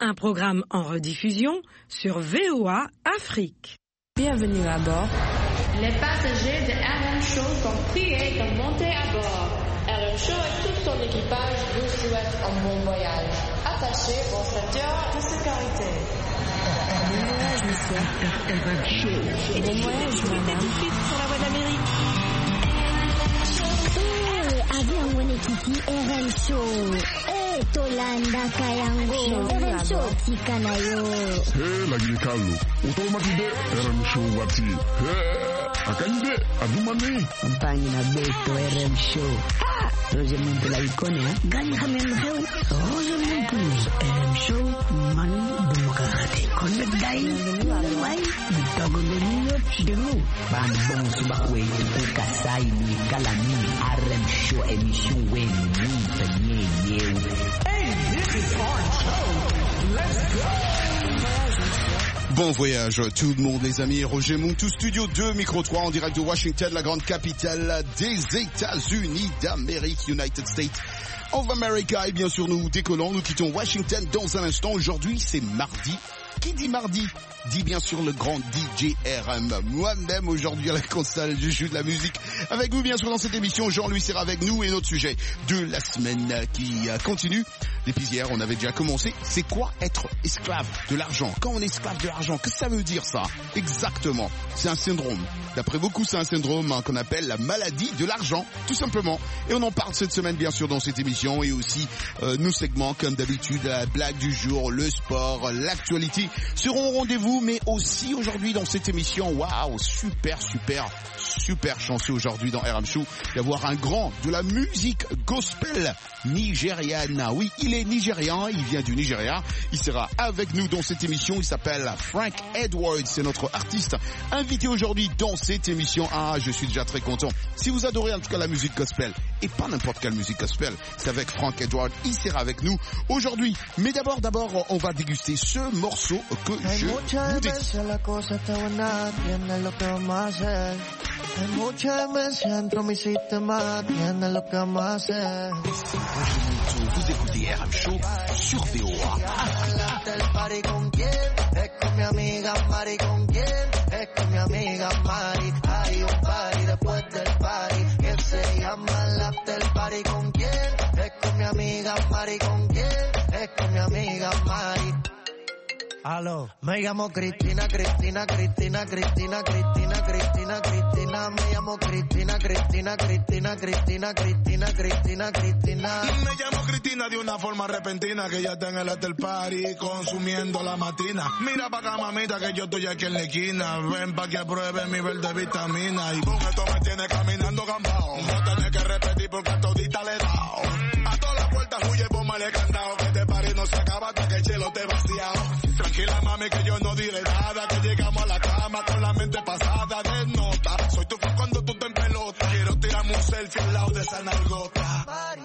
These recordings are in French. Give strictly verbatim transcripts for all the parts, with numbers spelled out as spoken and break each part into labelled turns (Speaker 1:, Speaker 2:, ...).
Speaker 1: un programme en rediffusion sur V O A Afrique.
Speaker 2: Bienvenue à bord.
Speaker 3: Les passagers de R M Show sont priés de monter à bord. R M Show et tout son équipage vous souhaitent un bon voyage. Attachez vos ceintures de sécurité.
Speaker 2: Bon voyage, monsieur.
Speaker 4: R M Show.
Speaker 2: Bon voyage, madame.
Speaker 3: Tout de suite sur la voie d'Amérique.
Speaker 5: Avion Wenekiti R M Show. Eh, Tolanda Kayango. R M Show Tikanayo.
Speaker 4: Eh, lagi ni Carlo. Otomatide R M Show wati. Eh, akande adumane.
Speaker 6: Compagnie na Beto R M Show. Ah, Roger Monte la icone, hein. Gani khamen xew. Roger Monte R M Show man duma ka xate. Kon nak day way di togo le ñu de nous. Ban bon suba we ko kasay ni kala ni R M Show émission we ni tanye yew.
Speaker 7: Hey, this is our show. Let's go.
Speaker 8: Bon voyage tout le monde les amis, Roger Montou, Studio deux, Micro trois en direct de Washington, la grande capitale des États-Unis d'Amérique, United States of America. Et bien sûr nous décollons, nous quittons Washington dans un instant. Aujourd'hui c'est mardi. Qui dit mardi dit bien sûr le grand D J R M. Moi-même aujourd'hui à la console, je joue de la musique avec vous bien sûr dans cette émission. Jean-Louis sera avec nous et notre sujet de la semaine qui continue. Depuis hier, on avait déjà commencé. C'est quoi être esclave de l'argent? Quand on est esclave de l'argent, qu'est-ce que ça veut dire ça? Exactement, c'est un syndrome. D'après beaucoup, c'est un syndrome hein, qu'on appelle la maladie de l'argent, tout simplement. Et on en parle cette semaine bien sûr dans cette émission et aussi euh, nos segments comme d'habitude, la blague du jour, le sport, l'actualité seront au rendez-vous, mais aussi aujourd'hui dans cette émission, waouh, super, super, super chanceux aujourd'hui dans R M Show d'avoir un grand de la musique gospel nigériane. Oui, il est nigérian, il vient du Nigeria, il sera avec nous dans cette émission, il s'appelle Frank Edwards, c'est notre artiste invité aujourd'hui dans cette émission. Ah, je suis déjà très content. Si vous adorez en tout cas la musique gospel, et pas n'importe quelle musique gospel, c'est avec Frank Edwards, il sera avec nous aujourd'hui. Mais d'abord, d'abord, on va déguster ce morceau que je vous dédie.
Speaker 9: Hay muchas veces entro mi sistema, tiene lo que más hacer.
Speaker 8: Vous écoutez R M Show sur V O A.
Speaker 9: El party con quién, es con mi amiga Mari, con quién, es con mi amiga Mari. Hay un party después del party que se llama el after party. Con quién, es con mi amiga Mari, con quién, es con mi amiga Mari. Aló, me llamo Cristina, Cristina, Cristina, Cristina, Cristina, Cristina, Cristina, me llamo Cristina, Cristina, Cristina, Cristina, Cristina, Cristina, Cristina.
Speaker 10: Me llamo Cristina de una forma repentina que ya está en el after party consumiendo la matina. Mira pa' acá mamita que yo estoy aquí en la esquina, ven pa' que pruebe mi verde vitamina y con esto me tiene caminando gambao. No tenés que repetir porque a todita le he dado. A todas las puertas huye por mal candado, que este party no se acaba hasta que el chelo te vaciado. Tranquila mami que yo no diré nada, que llegamos a la cama con la mente pasada de nota. Soy tu fan cuando tú te en pelota, quiero tirarme un selfie al lado de esa nalgota.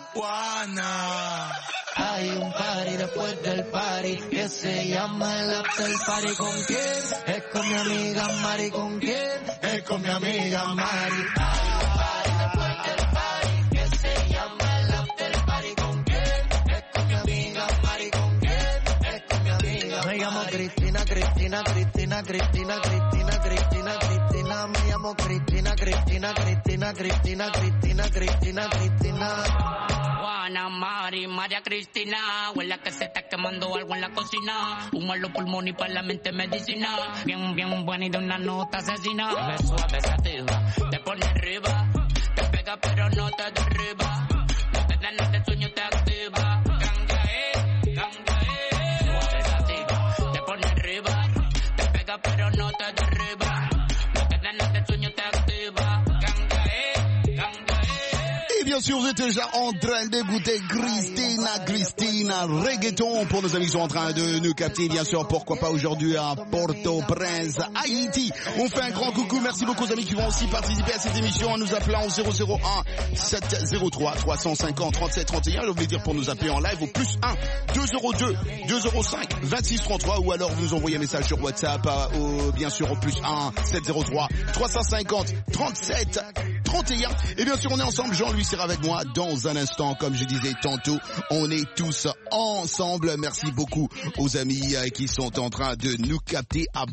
Speaker 10: Juana.
Speaker 9: Hay un party después del party que se llama el after party. ¿Con quién? Es con mi amiga Mari. ¿Con quién? Es con mi amiga Mari. Hay un party después del party que se llama el after party. ¿Con quién? Es con mi amiga Mari. ¿Con quién? Es con mi amiga Mari. Me llamo Cristina, Cristina, Cristina, Cristina, Cristina, Cristina, Cristina. Me llamo Cristina, Cristina, Cristina, Cristina, Cristina, Cristina, Cristina.
Speaker 11: Juana, Mari, María Cristina, huele a que se está quemando algo en la cocina. Humo en los pulmones y para la mente medicina. Bien, bien buena y de una nota asesina. Me suave sativa, te pone arriba. Te pega pero no te derriba. No te dan de sueño, te activa. Ganga, eh, ganga, eh. Suave sativa, te pone arriba. Te pega pero no te derriba. No te dan de sueño, te activa. Ganga, eh, ganga, eh.
Speaker 8: Et bien sûr, vous êtes déjà en train d'écouter Christina, Christina, reggaeton pour nos amis qui sont en train de nous capter, bien sûr, pourquoi pas aujourd'hui à Port-au-Prince, Haïti. On fait un grand coucou, merci beaucoup aux amis qui vont aussi participer à cette émission en nous appelant au zéro zéro un sept zéro trois trois cent cinquante trente-sept trente et un. Je voulais dire pour nous appeler en live au plus un deux zéro deux deux zéro cinq vingt-six trente-trois ou alors vous nous envoyez un message sur WhatsApp au, bien sûr au plus un sept zéro trois trois cent cinquante trente-sept trente-sept. trente et un. Et bien sûr, on est ensemble. Jean-Louis sera avec moi dans un instant. Comme je disais tantôt, on est tous ensemble. Merci beaucoup aux amis qui sont en train de nous capter à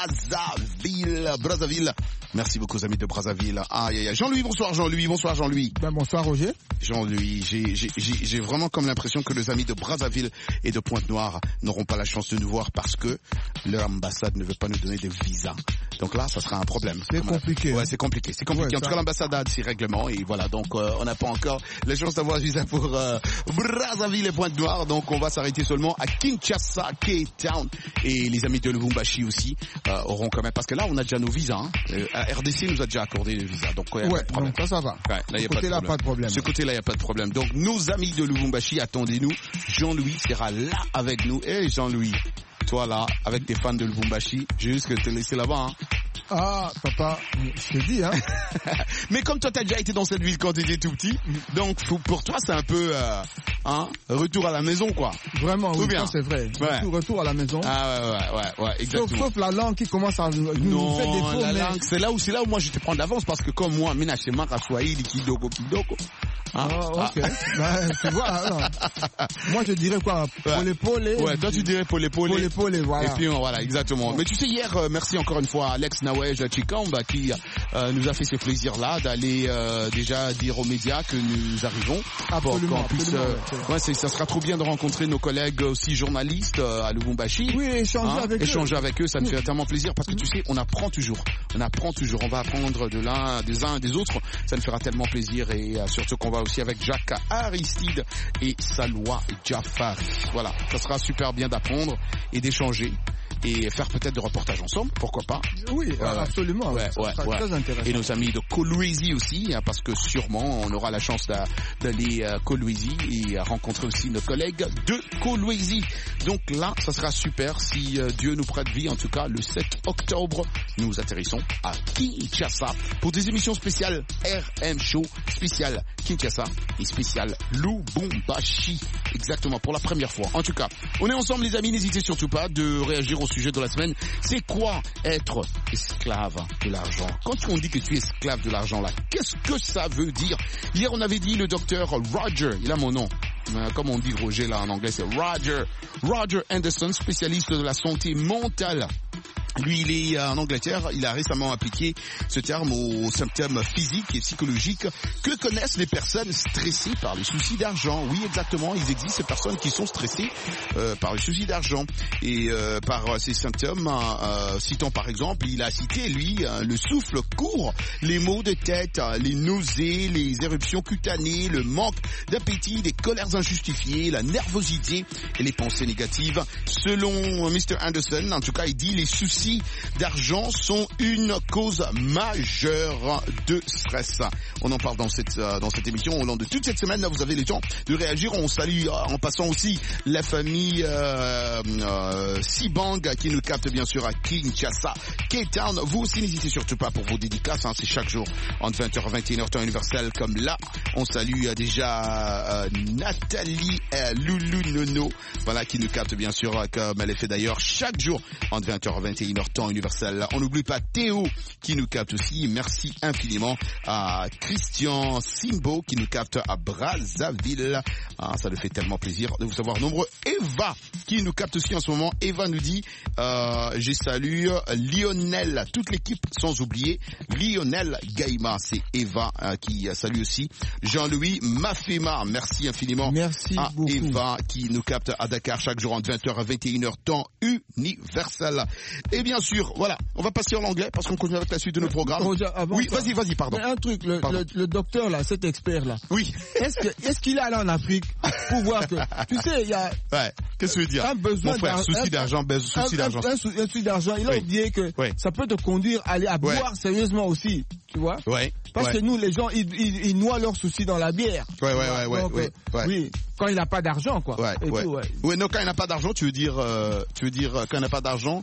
Speaker 8: Brazzaville. Brazzaville. Merci beaucoup aux amis de Brazzaville. Aïe, aïe, aïe. Jean-Louis, bonsoir Jean-Louis. Bonsoir Jean-Louis.
Speaker 12: Ben, bonsoir Roger.
Speaker 8: Jean-Louis, j'ai, j'ai, j'ai, j'ai vraiment comme l'impression que les amis de Brazzaville et de Pointe-Noire n'auront pas la chance de nous voir parce que leur ambassade ne veut pas nous donner de visa. Donc là, ça sera un problème.
Speaker 12: C'est compliqué.
Speaker 8: Ouais, c'est compliqué. C'est compliqué.
Speaker 12: Ouais,
Speaker 8: en tout cas, l'ambassade a ses règlements et voilà. Donc, euh, on n'a pas encore la chance d'avoir un visa pour euh, Brazzaville et Pointe-Noire. Donc, on va s'arrêter seulement à Kinshasa, Cape Town. Et les amis de Lubumbashi aussi euh, auront quand même... Parce que là, on a déjà nos visas. Hein. Euh, R D C nous a déjà accordé les visas. Donc, il n'y a
Speaker 12: ouais,
Speaker 8: pas de problème.
Speaker 12: Donc, ça, ça va.
Speaker 8: Ouais, là,
Speaker 12: Ce côté-là, pas de problème.
Speaker 8: Ce côté-là, il n'y a pas de problème. Donc, nos amis de Lubumbashi, attendez-nous. Jean-Louis sera là avec nous. Et hey, Jean-Louis, toi là, avec tes fans de Lubumbashi, j'ai juste que te laisser là-bas. Hein.
Speaker 12: Ah, papa, je te dis, hein.
Speaker 8: Mais comme toi, t'as déjà été dans cette ville quand t'étais tout petit, donc pour toi, c'est un peu, euh, hein, retour à la maison, quoi.
Speaker 12: Vraiment, oui,
Speaker 8: bien.
Speaker 12: ça c'est vrai.
Speaker 8: Ouais.
Speaker 12: Retour, retour à la maison.
Speaker 8: Ah ouais, ouais, ouais, ouais, exactement.
Speaker 12: Sauf, sauf la langue qui commence à nous,
Speaker 8: non,
Speaker 12: nous faire défaut.
Speaker 8: la
Speaker 12: mais...
Speaker 8: langue, c'est là où, c'est là où moi je te prends d'avance parce que comme moi, mina chez Mara Swahili, Kidoko, Kidoko.
Speaker 12: Hein? Ah, ok. Ah. Ben, tu vois, non. Moi, je dirais quoi? Pole pole.
Speaker 8: Ouais, toi, tu dirais pole pole.
Speaker 12: Pole pole, voilà.
Speaker 8: Et puis, voilà, exactement. Mais tu sais, hier, euh, merci encore une fois à Alex Nawej Chikamba qui euh, nous a fait ce plaisir-là d'aller euh, déjà dire aux médias que nous arrivons.
Speaker 12: Absolument.
Speaker 8: Pour puisse,
Speaker 12: absolument
Speaker 8: euh, ouais, c'est, ça sera trop bien de rencontrer nos collègues aussi journalistes euh, à Lubumbashi.
Speaker 12: Oui, échanger
Speaker 8: hein,
Speaker 12: avec
Speaker 8: échanger
Speaker 12: eux.
Speaker 8: avec eux, ça nous fait tellement plaisir parce que tu sais, on apprend toujours. On apprend toujours. On va apprendre de l'un, des uns et des autres. Ça nous fera tellement plaisir et euh, surtout qu'on va aussi avec Jacques Aristide et Salwa Jafari. Voilà, ça sera super bien d'apprendre et d'échanger et faire peut-être des reportages ensemble, pourquoi pas.
Speaker 12: Oui,
Speaker 8: ouais,
Speaker 12: absolument.
Speaker 8: Ouais,
Speaker 12: ça
Speaker 8: ouais,
Speaker 12: sera
Speaker 8: ouais.
Speaker 12: très intéressant.
Speaker 8: Et nos amis de Kolwezi aussi, hein, parce que sûrement on aura la chance d'aller à Kolwezi et à rencontrer aussi nos collègues de Kolwezi. Donc là, ça sera super si euh, Dieu nous prête vie. En tout cas, le sept octobre, nous atterrissons à Kinshasa pour des émissions spéciales R M Show, spécial Kinshasa et spécial Lubumbashi. Exactement, pour la première fois. En tout cas, on est ensemble les amis, n'hésitez surtout pas de réagir au sujet de la semaine. C'est quoi être esclave de l'argent? Quand on dit que tu es esclave de l'argent là, qu'est-ce que ça veut dire? Hier on avait dit le docteur Roger, il a mon nom. Comme on dit Roger là en anglais, c'est Roger. Roger Anderson, spécialiste de la santé mentale. Lui, il est en Angleterre, il a récemment appliqué ce terme aux symptômes physiques et psychologiques que connaissent les personnes stressées par les soucis d'argent. Oui, exactement, il existe ces personnes qui sont stressées euh, par les soucis d'argent et euh, par ces symptômes, euh, citant par exemple, il a cité, lui, euh, le souffle court, les maux de tête, les nausées, les éruptions cutanées, le manque d'appétit, les colères injustifiées, la nervosité et les pensées négatives. Selon mister Anderson, en tout cas, il dit les soucis d'argent sont une cause majeure de stress. On en parle dans cette euh, dans cette émission au long de toute cette semaine. Là, vous avez le temps de réagir. On salue euh, en passant aussi la famille euh, euh, Sibang qui nous capte bien sûr à Kinshasa, Cape Town. Vous aussi, n'hésitez surtout pas pour vos dédicaces. Hein, c'est chaque jour entre vingt heures et vingt et une heures temps universel. Comme là, on salue euh, déjà euh, Nathalie euh, Loulou Nono, voilà qui nous capte bien sûr euh, comme elle est fait d'ailleurs chaque jour entre vingt heures et vingt et une heures temps universel. On n'oublie pas Théo qui nous capte aussi. Merci infiniment à Christian Simbo qui nous capte à Brazzaville. Ah, ça nous fait tellement plaisir de vous savoir nombreux. Eva qui nous capte aussi en ce moment. Eva nous dit euh, j'ai salué Lionel, toute l'équipe sans oublier Lionel Gaïma. C'est Eva euh, qui salue aussi Jean-Louis Mafema. Merci infiniment.
Speaker 12: Merci
Speaker 8: à
Speaker 12: beaucoup.
Speaker 8: Eva qui nous capte à Dakar chaque jour entre vingt heures et vingt et une heures temps universel. Et bien sûr, voilà, on va passer en anglais parce qu'on continue avec la suite de nos programmes.
Speaker 12: Roger,
Speaker 8: oui, vas-y, vas-y, pardon.
Speaker 12: Mais un truc, le, le, le docteur là, cet expert là.
Speaker 8: Oui.
Speaker 12: Est-ce que, est-ce qu'il est allé en Afrique pour voir que, tu sais, il y a.
Speaker 8: Ouais. Qu'est-ce que tu veux dire?
Speaker 12: Un besoin
Speaker 8: Mon frère, souci d'argent, ben, souci d'argent.
Speaker 12: Un, un, un souci d'argent. Il a oui. oublié que oui. ça peut te conduire à aller à
Speaker 8: ouais.
Speaker 12: boire sérieusement aussi, tu vois?
Speaker 8: Ouais.
Speaker 12: Parce
Speaker 8: ouais.
Speaker 12: que nous, les gens, ils, ils, ils noient leurs soucis dans la bière.
Speaker 8: Ouais, ouais, ouais, ouais,
Speaker 12: Donc,
Speaker 8: ouais,
Speaker 12: euh,
Speaker 8: ouais.
Speaker 12: Oui. Quand il n'a pas d'argent, quoi.
Speaker 8: Ouais,
Speaker 12: et
Speaker 8: ouais.
Speaker 12: Tout, ouais.
Speaker 8: Ouais, non, quand il n'a pas d'argent, tu veux dire, euh, tu veux dire, quand il n'a pas d'argent,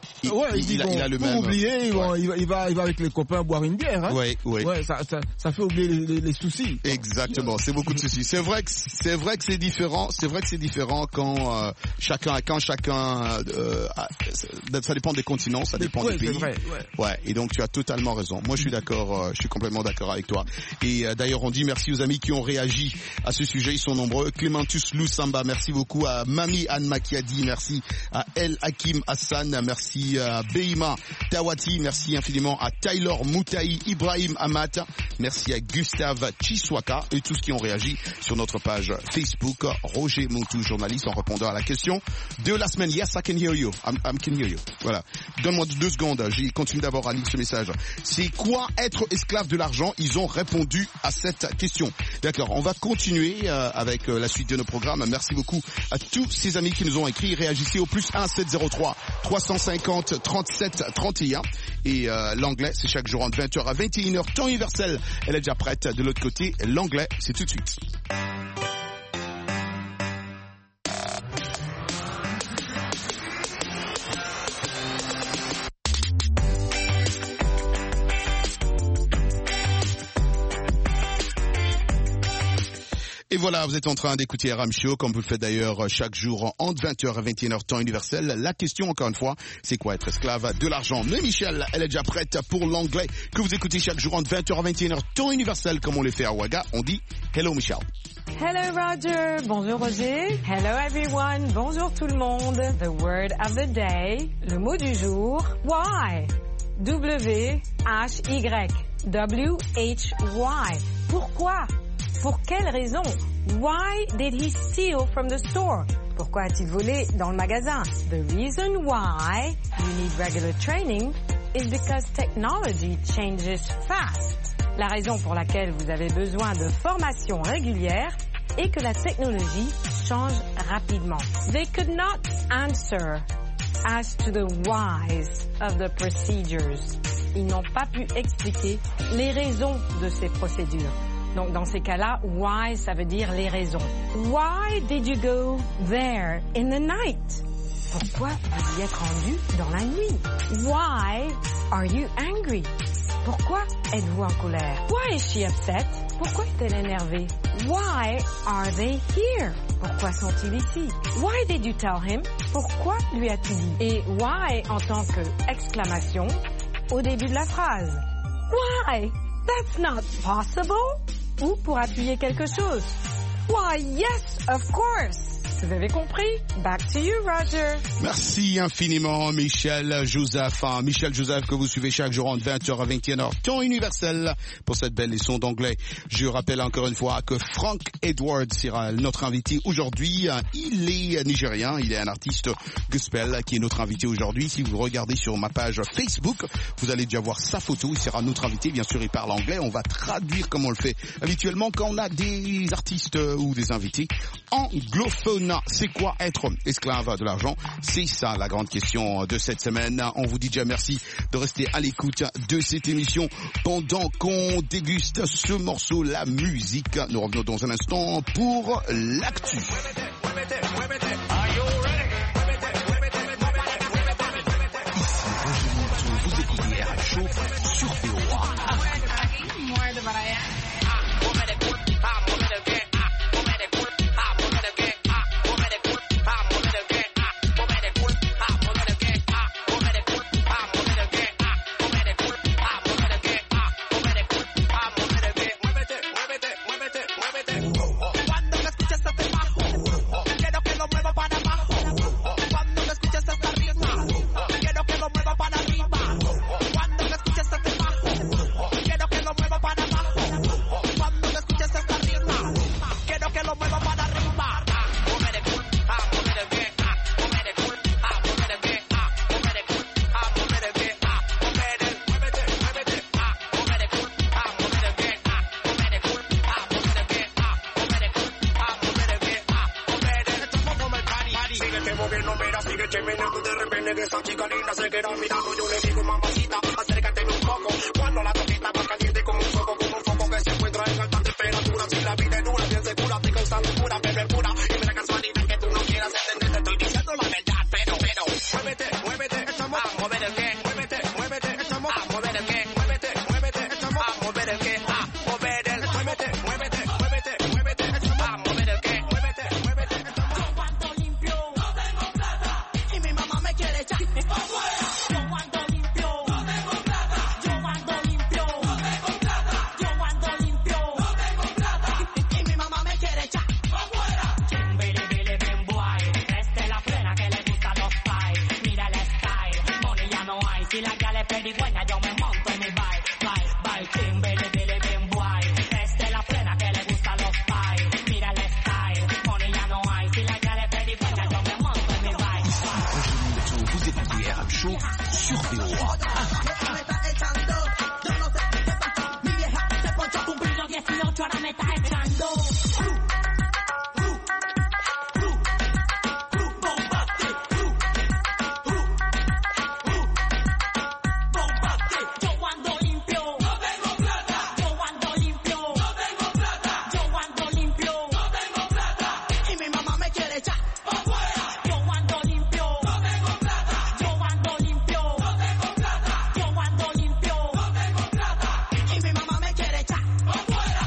Speaker 8: Il,
Speaker 12: ouais,
Speaker 8: il, il, a, il a le
Speaker 12: pour
Speaker 8: même.
Speaker 12: oublier, il,
Speaker 8: ouais.
Speaker 12: va, il, va, il, va, il va avec les copains boire une bière. Hein.
Speaker 8: Ouais, ouais.
Speaker 12: Ouais, ça, ça, ça fait oublier les, les, les soucis.
Speaker 8: Exactement, c'est beaucoup de soucis. C'est vrai que c'est vrai que c'est différent. C'est vrai que c'est différent quand euh, chacun, quand chacun, euh, ça dépend des continents, ça dépend
Speaker 12: ouais,
Speaker 8: des pays.
Speaker 12: Vrai, ouais.
Speaker 8: ouais. Et donc tu as totalement raison. Moi, je suis d'accord. Euh, je suis complètement d'accord avec toi. Et euh, d'ailleurs, on dit merci aux amis qui ont réagi à ce sujet. Ils sont nombreux. Clémentus Lusamba, merci beaucoup à Mami Anne Makiadi, merci à El Hakim Hassan, merci à Beima Tawati, merci infiniment à Tyler Moutaï, Ibrahim Amat, merci à Gustave Chiswaka et tous qui ont réagi sur notre page Facebook. Roger Montou, journaliste, en répondant à la question de la semaine. Yes, I can hear you. I can hear you. Voilà. Donne-moi deux secondes. J'ai continue d'abord à lire ce message. C'est quoi être esclave de l'argent? Ils ont répondu à cette question. D'accord. On va continuer euh, avec euh, la suite de nos programmes. Merci beaucoup à tous ces amis qui nous ont écrit. Réagissez au plus un sept zéro trois trois cent cinquante trente-sept trente et un. Et euh, l'anglais, c'est chaque jour entre vingt heures à vingt et une heures, temps universel. Elle est déjà prête. De l'autre côté, l'anglais, c'est tout de suite. Et voilà, vous êtes en train d'écouter R M Show, comme vous le faites d'ailleurs chaque jour entre vingt heures et vingt et une heures, temps universel. La question, encore une fois, c'est quoi être esclave de l'argent? Mais Michel, elle est déjà prête pour l'anglais que vous écoutez chaque jour entre vingt heures et vingt et une heures, temps universel, comme on le fait à Ouaga. On dit hello Michel.
Speaker 13: Hello Roger, bonjour Roger. Hello everyone, bonjour tout le monde. The word of the day, le mot du jour, why. W H Y. W H Y. Pourquoi? Pour quelle raison? Why did he steal from the store? Pourquoi a-t-il volé dans le magasin? The reason why you need regular training is because technology changes fast. La raison pour laquelle vous avez besoin de formation régulière est que la technologie change rapidement. They could not answer as to the whys of the procedures. Ils n'ont pas pu expliquer les raisons de ces procédures. Donc, dans ces cas-là, why, ça veut dire les raisons. Why did you go there in the night? Pourquoi vous y êtes rendu dans la nuit? Why are you angry? Pourquoi êtes-vous en colère? Why is she upset? Pourquoi est-elle énervée? Why are they here? Pourquoi sont-ils ici? Why did you tell him? Pourquoi lui as-tu dit? Et why en tant que exclamation au début de la phrase. Why? That's not possible. Ou pour appuyer quelque chose. Why, yes, of course. Vous avez compris? Back to you, Roger.
Speaker 8: Merci infiniment, Michel Joseph. Hein, Michel Joseph, que vous suivez chaque jour entre vingt heures à vingt et une heures, temps universel, pour cette belle leçon d'anglais. Je rappelle encore une fois que Frank Edwards sera notre invité aujourd'hui. Il est nigérien, il est un artiste gospel qui est notre invité aujourd'hui. Si vous regardez sur ma page Facebook, vous allez déjà voir sa photo. Il sera notre invité. Bien sûr, il parle anglais. On va traduire comme on le fait habituellement quand on a des artistes ou des invités anglophones. C'est quoi être esclave de l'argent? C'est ça la grande question de cette semaine. On vous dit déjà merci de rester à l'écoute de cette émission pendant qu'on déguste ce morceau, la musique. Nous revenons dans un instant pour l'actu. Vous écoutez R M Show sur V O A.
Speaker 11: pedigüeña, yo me monto en mi bike, bike, bike, ching, bili, bili, bim, guay. Este la plena que le gusta a los pais. Mira el style, money ya no hay. Si la gale pedigüeña, yo me monto en mi bike, bike.
Speaker 14: Vous écoutez R M Show sur V O A.
Speaker 11: Ahora me está echando. Yo ando limpio, no tengo plata. Yo ando limpio, no tengo plata. Yo ando limpio, no tengo plata. Y mi mamá me quiere echar afuera. Yo ando limpio, no tengo plata. Yo ando limpio, no tengo plata. Yo ando limpio, no tengo plata. Y mi mamá me quiere echar afuera.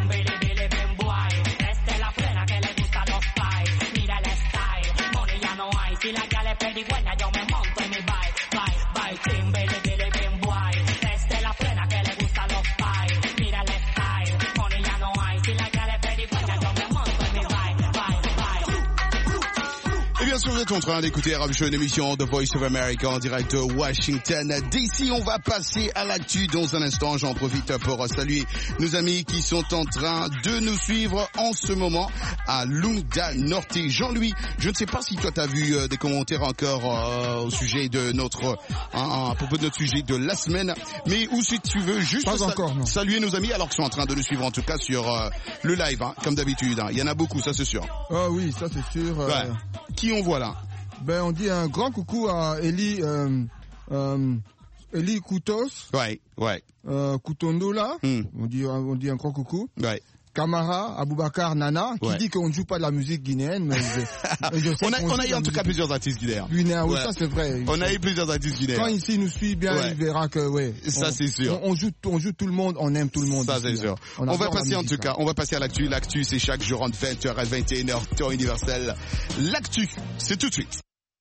Speaker 11: Si la gale pedigüeña, yo me monto en mi bike, bike, bike, ching, bili, bili, bim, guay. Desde la plena que le gusta a los pais. Mira el style, money ya no hay. Si la gale pedigüeña, yo me monto en mi bike, bike, bike.
Speaker 8: Et bien sûr, vous êtes en train d'écouter R M Show, une émission de Voice of America en direct de Washington D C. On va passer à l'actu dans un instant. J'en profite pour saluer nos amis qui sont en train de nous suivre en ce moment à Lunda Norte. Jean-Louis, je ne sais pas si toi tu as vu euh, des commentaires encore euh, au sujet de notre, hein, à propos de notre sujet de la semaine, mais ou si tu veux juste
Speaker 12: pas
Speaker 8: sal-
Speaker 12: encore, non.
Speaker 8: saluer nos amis alors qu'ils sont en train de nous suivre en tout cas sur euh, le live, hein, comme d'habitude. Hein. Il y en a beaucoup, ça c'est sûr.
Speaker 12: Ah oui, ça c'est sûr. Euh,
Speaker 8: Ouais. Qui on voit là?
Speaker 12: Ben on dit un grand coucou à Eli, euh, euh, Eli Koutos.
Speaker 8: Ouais, ouais.
Speaker 12: Euh, Koutondo là.
Speaker 8: Mm.
Speaker 12: On dit, on dit un grand coucou.
Speaker 8: Ouais.
Speaker 12: Camara, Aboubakar Nana, qui
Speaker 8: Ouais.
Speaker 12: dit qu'on ne joue pas de la musique guinéenne, mais je, je sais
Speaker 8: on a,
Speaker 12: qu'on
Speaker 8: on
Speaker 12: joue
Speaker 8: a
Speaker 12: de
Speaker 8: eu
Speaker 12: la
Speaker 8: en tout cas
Speaker 12: musique
Speaker 8: plusieurs artistes guinéens.
Speaker 12: guinéenne. Oui,
Speaker 8: Ouais.
Speaker 12: ça c'est vrai.
Speaker 8: On a eu plusieurs artistes guinéens.
Speaker 12: Quand ici nous suit bien,
Speaker 8: Ouais.
Speaker 12: il verra que ouais.
Speaker 8: Ça,
Speaker 12: on-
Speaker 8: c'est sûr.
Speaker 12: On, on joue, on joue tout le monde, on aime tout le monde.
Speaker 8: Ça
Speaker 12: ici,
Speaker 8: c'est sûr.
Speaker 12: hein.
Speaker 8: On, va
Speaker 12: adore la
Speaker 8: passer en
Speaker 12: musique,
Speaker 8: tout cas,
Speaker 12: hein.
Speaker 8: on va passer à l'actu. L'actu c'est chaque jour entre vingt heures et vingt et une heures temps universel. L'actu, c'est tout de suite.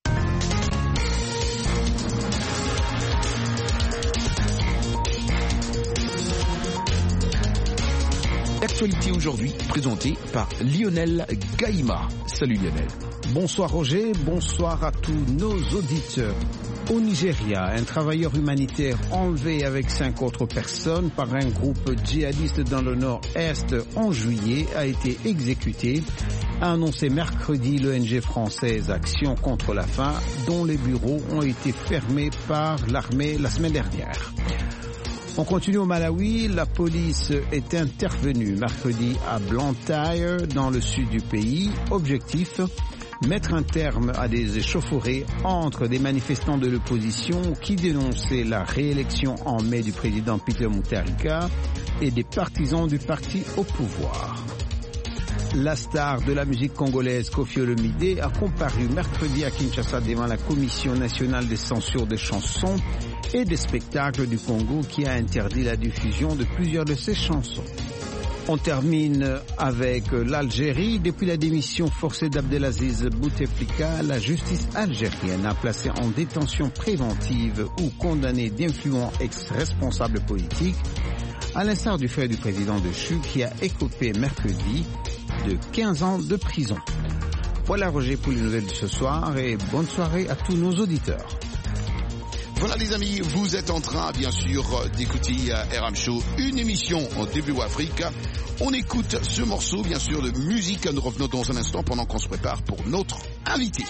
Speaker 14: L'actualité aujourd'hui présentée par Lionel Gaïma. Salut Lionel.
Speaker 15: Bonsoir Roger, bonsoir à tous nos auditeurs. Au Nigeria, un travailleur humanitaire enlevé avec cinq autres personnes par un groupe djihadiste dans le nord-est en juillet a été exécuté, a annoncé mercredi l'O N G française Action contre la faim, dont les bureaux ont été fermés par l'armée la semaine dernière. On continue au Malawi, la police est intervenue mercredi à Blantyre dans le sud du pays. Objectif, mettre un terme à des échauffourées entre des manifestants de l'opposition qui dénonçaient la réélection en mai du président Peter Mutharika et des partisans du parti au pouvoir. La star de la musique congolaise Koffi Olomide a comparu mercredi à Kinshasa devant la Commission nationale des censures des chansons et des spectacles du Congo qui a interdit la diffusion de plusieurs de ses chansons. On termine avec l'Algérie. Depuis la démission forcée d'Abdelaziz Bouteflika, la justice algérienne a placé en détention préventive ou condamné d'influents ex-responsables politiques, à l'instar du frère du président de Chu qui a écopé mercredi de quinze ans de prison. Voilà Roger pour les nouvelles de ce soir et bonne soirée à tous nos auditeurs.
Speaker 8: Voilà les amis, vous êtes en train bien sûr d'écouter R M Show, une émission en début Afrique. On écoute ce morceau bien sûr de musique. Nous revenons dans un instant pendant qu'on se prépare pour notre invité.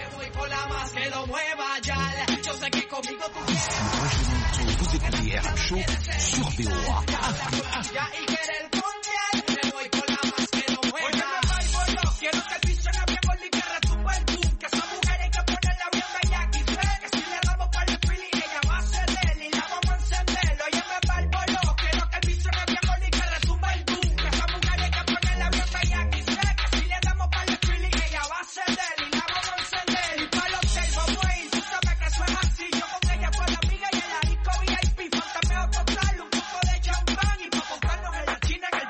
Speaker 14: Vous écoutez R M Show sur V O A.
Speaker 16: China que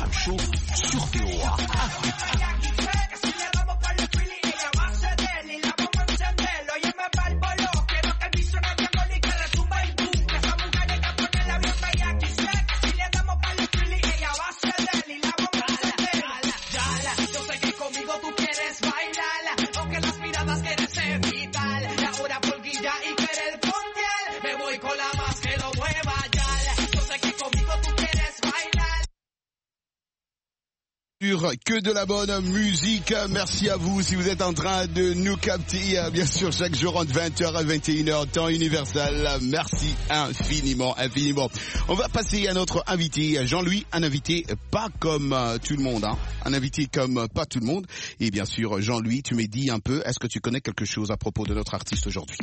Speaker 14: M Show sur V O A.
Speaker 8: Que de la bonne musique. Merci à vous si vous êtes en train de nous capter, bien sûr, chaque jour entre vingt heures et vingt et une heures, temps universel. Merci infiniment, infiniment. On va passer à notre invité, Jean-Louis, un invité pas comme euh, tout le monde, hein. Un invité comme euh, pas tout le monde. Et bien sûr, Jean-Louis, tu m'as dit un peu, est-ce que tu connais quelque chose à propos de notre artiste aujourd'hui?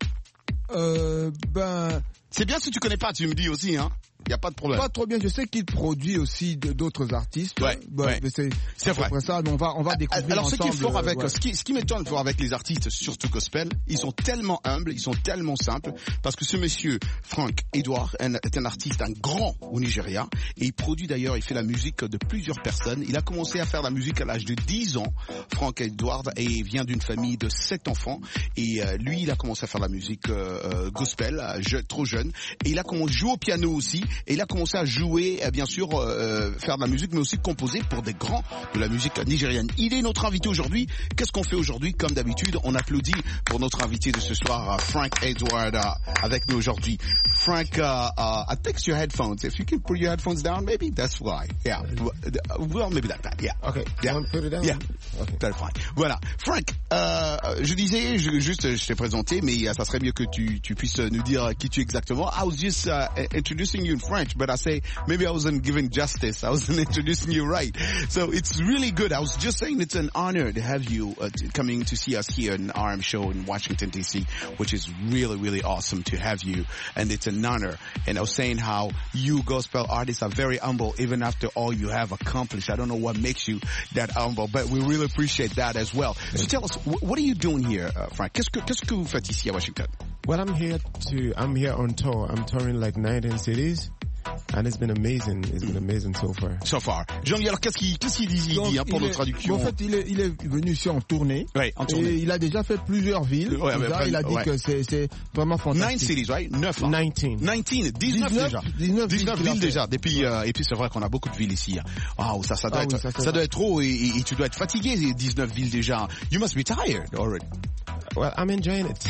Speaker 12: Euh, ben...
Speaker 8: C'est bien si tu connais pas, tu me dis aussi, hein. Il n'y a pas de problème.
Speaker 12: Pas trop bien. Je sais qu'il produit aussi d'autres artistes.
Speaker 8: Ouais,
Speaker 12: bah,
Speaker 8: ouais.
Speaker 12: C'est vrai. Après ça, on va, on va découvrir
Speaker 8: Alors, ce qui est fort
Speaker 12: euh,
Speaker 8: avec,
Speaker 12: ouais.
Speaker 8: ce qui, ce qui m'étonne fort avec les artistes, surtout gospel, ils sont tellement humbles, ils sont tellement simples, parce que ce monsieur, Frank Edward, est un artiste, un grand au Nigeria, et il produit d'ailleurs, il fait la musique de plusieurs personnes. Il a commencé à faire la musique à l'âge de dix ans, Frank Edward, et il vient d'une famille de sept enfants, et euh, lui, il a commencé à faire la musique euh, gospel, je, trop jeune, et il a commencé à jouer au piano aussi, et il a commencé à jouer, bien sûr, euh, faire de la musique, mais aussi composer pour des grands de la musique nigériane. Il est notre invité aujourd'hui. Qu'est-ce qu'on fait aujourd'hui? Comme d'habitude, on applaudit pour notre invité de ce soir, Frank Edward, uh, avec nous aujourd'hui. Frank, uh, uh, I think it's your headphones. If you can put your headphones down, maybe that's why. Yeah. Well, maybe that bad. Yeah.
Speaker 16: Okay.
Speaker 8: Yeah.
Speaker 16: You put it down?
Speaker 8: Yeah.
Speaker 16: Okay.
Speaker 8: That's fine. Voilà. Frank, euh, je disais, je, juste, je t'ai présenté, mais ça serait mieux que tu, tu puisses nous dire qui tu es exactement. I was just uh, introducing you in French, but I say maybe I wasn't giving justice. I wasn't introducing you right. So it's really good. I was just saying it's an honor to have you uh, to coming to see us here in R M Show in Washington, D C, which is really, really awesome to have you. And it's an honor. And I was saying how you gospel artists are very humble even after all you have accomplished. I don't know what makes you that humble, but we really appreciate that as well. So tell us, what are you doing here, uh, Frank? Qu'est-ce que, qu'est-ce que vous faites ici à Washington?
Speaker 16: Well, I'm here to, I'm here on tour. I'm touring like nineteen cities. And it's been amazing. It's been amazing so far.
Speaker 8: So far. Jean-Louis, alors qu'est-ce qu'il qu'est-ce qu'il dit, dit hein, pour
Speaker 12: nos
Speaker 8: traductions?
Speaker 12: En fait, il est, il est venu ici en tournée.
Speaker 8: Oui, en tournée.
Speaker 12: Et il a déjà fait plusieurs villes.
Speaker 8: Ouais,
Speaker 12: déjà,
Speaker 8: après,
Speaker 12: il a dit
Speaker 8: ouais.
Speaker 12: que c'est, c'est vraiment fantastique.
Speaker 8: Nine cities, right? Neuf. Hein?
Speaker 16: Nineteen.
Speaker 8: Nineteen. Dix-neuf déjà.
Speaker 12: Dix-neuf
Speaker 8: Dix-neuf villes, villes déjà. Et puis,
Speaker 12: ouais.
Speaker 8: euh, et puis c'est vrai qu'on a beaucoup de villes ici. Waouh, ça, ça doit
Speaker 12: ah,
Speaker 8: être,
Speaker 12: oui, ça,
Speaker 8: ça doit être trop et, et, et tu dois être fatigué, dix-neuf villes déjà. You must be tired already.
Speaker 16: Well, I'm enjoying it.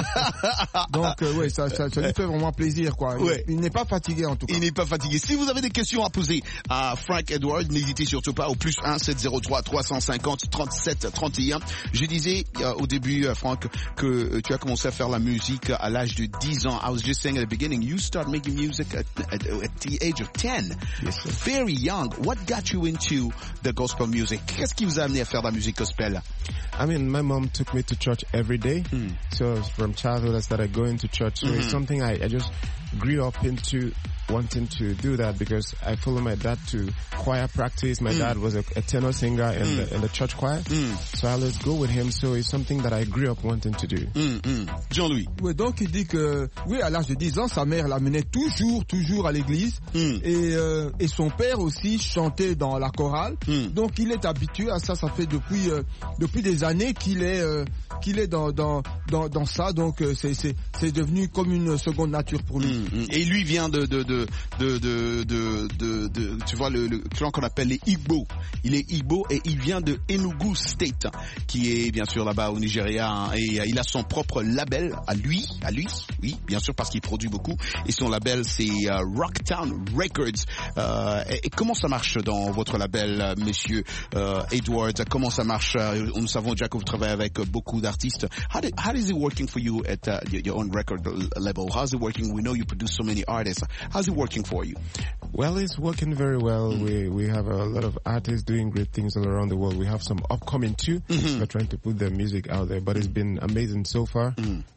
Speaker 12: Donc, euh, ouais, ça, ça, ça lui fait vraiment plaisir, quoi. Il,
Speaker 8: ouais.
Speaker 12: il n'est pas fatigué, en tout cas.
Speaker 8: Il n'est pas fatigué. Si vous avez des questions à poser à Frank Edward, n'hésitez surtout pas au plus un sept zéro trois trois cent cinquante trente-sept trente et un. Je disais euh, au début, euh, Frank, que euh, tu as commencé à faire la musique à l'âge de dix ans. I was just saying at the beginning, you started making music at, at, at the age of ten.
Speaker 16: Yes, sir.
Speaker 8: Very young. What got you into the gospel music? Qu'est-ce qui vous a amené à faire de la musique gospel?
Speaker 16: I mean, my mom took me to church every day.
Speaker 8: Mm.
Speaker 16: So from childhood, I started going to church. So mm-hmm. it's something I, I just grew up into wanting to do that because I followed my dad to choir practice. My mm. dad was a, a tenor singer in, mm. the, in the church choir. Mm. So I let's go with him. So it's something that I grew up wanting to do.
Speaker 8: Mm, mm. Jean-Louis.
Speaker 12: Oui, donc il dit que, oui, à l'âge de dix ans, sa mère l'amenait toujours, toujours à l'église. Mm. Et, euh, et son père aussi chantait dans la chorale. Mm. Donc il est habitué à ça. Ça fait depuis, euh, depuis des années qu'il est, euh, qu'il est dans, dans, dans, dans ça. Donc euh, c'est, c'est, c'est devenu comme une seconde nature pour lui.
Speaker 8: Mm. Et lui vient de, de, de, de, de, de, de, de tu vois, le, le clan qu'on appelle les Igbo. Il est Igbo et il vient de Enugu State, qui est bien sûr là-bas au Nigeria. Hein, et euh, il a son propre label à lui, à lui, oui, bien sûr parce qu'il produit beaucoup. Et son label c'est euh, Rocktown Records. Euh, et, et comment ça marche dans votre label, monsieur euh, Edward? Comment ça marche? euh, Nous savons déjà que vous travaillez avec beaucoup d'artistes. How, do, how is it working for you at uh, your own record label? How's it working? We know you produce so many artists. How's it working for you?
Speaker 16: Well, it's working very well. Mm. We we have a lot of artists doing great things all around the world. We have some upcoming too. Mm-hmm. We're trying to put their music out there, but it's been amazing so far. Mm.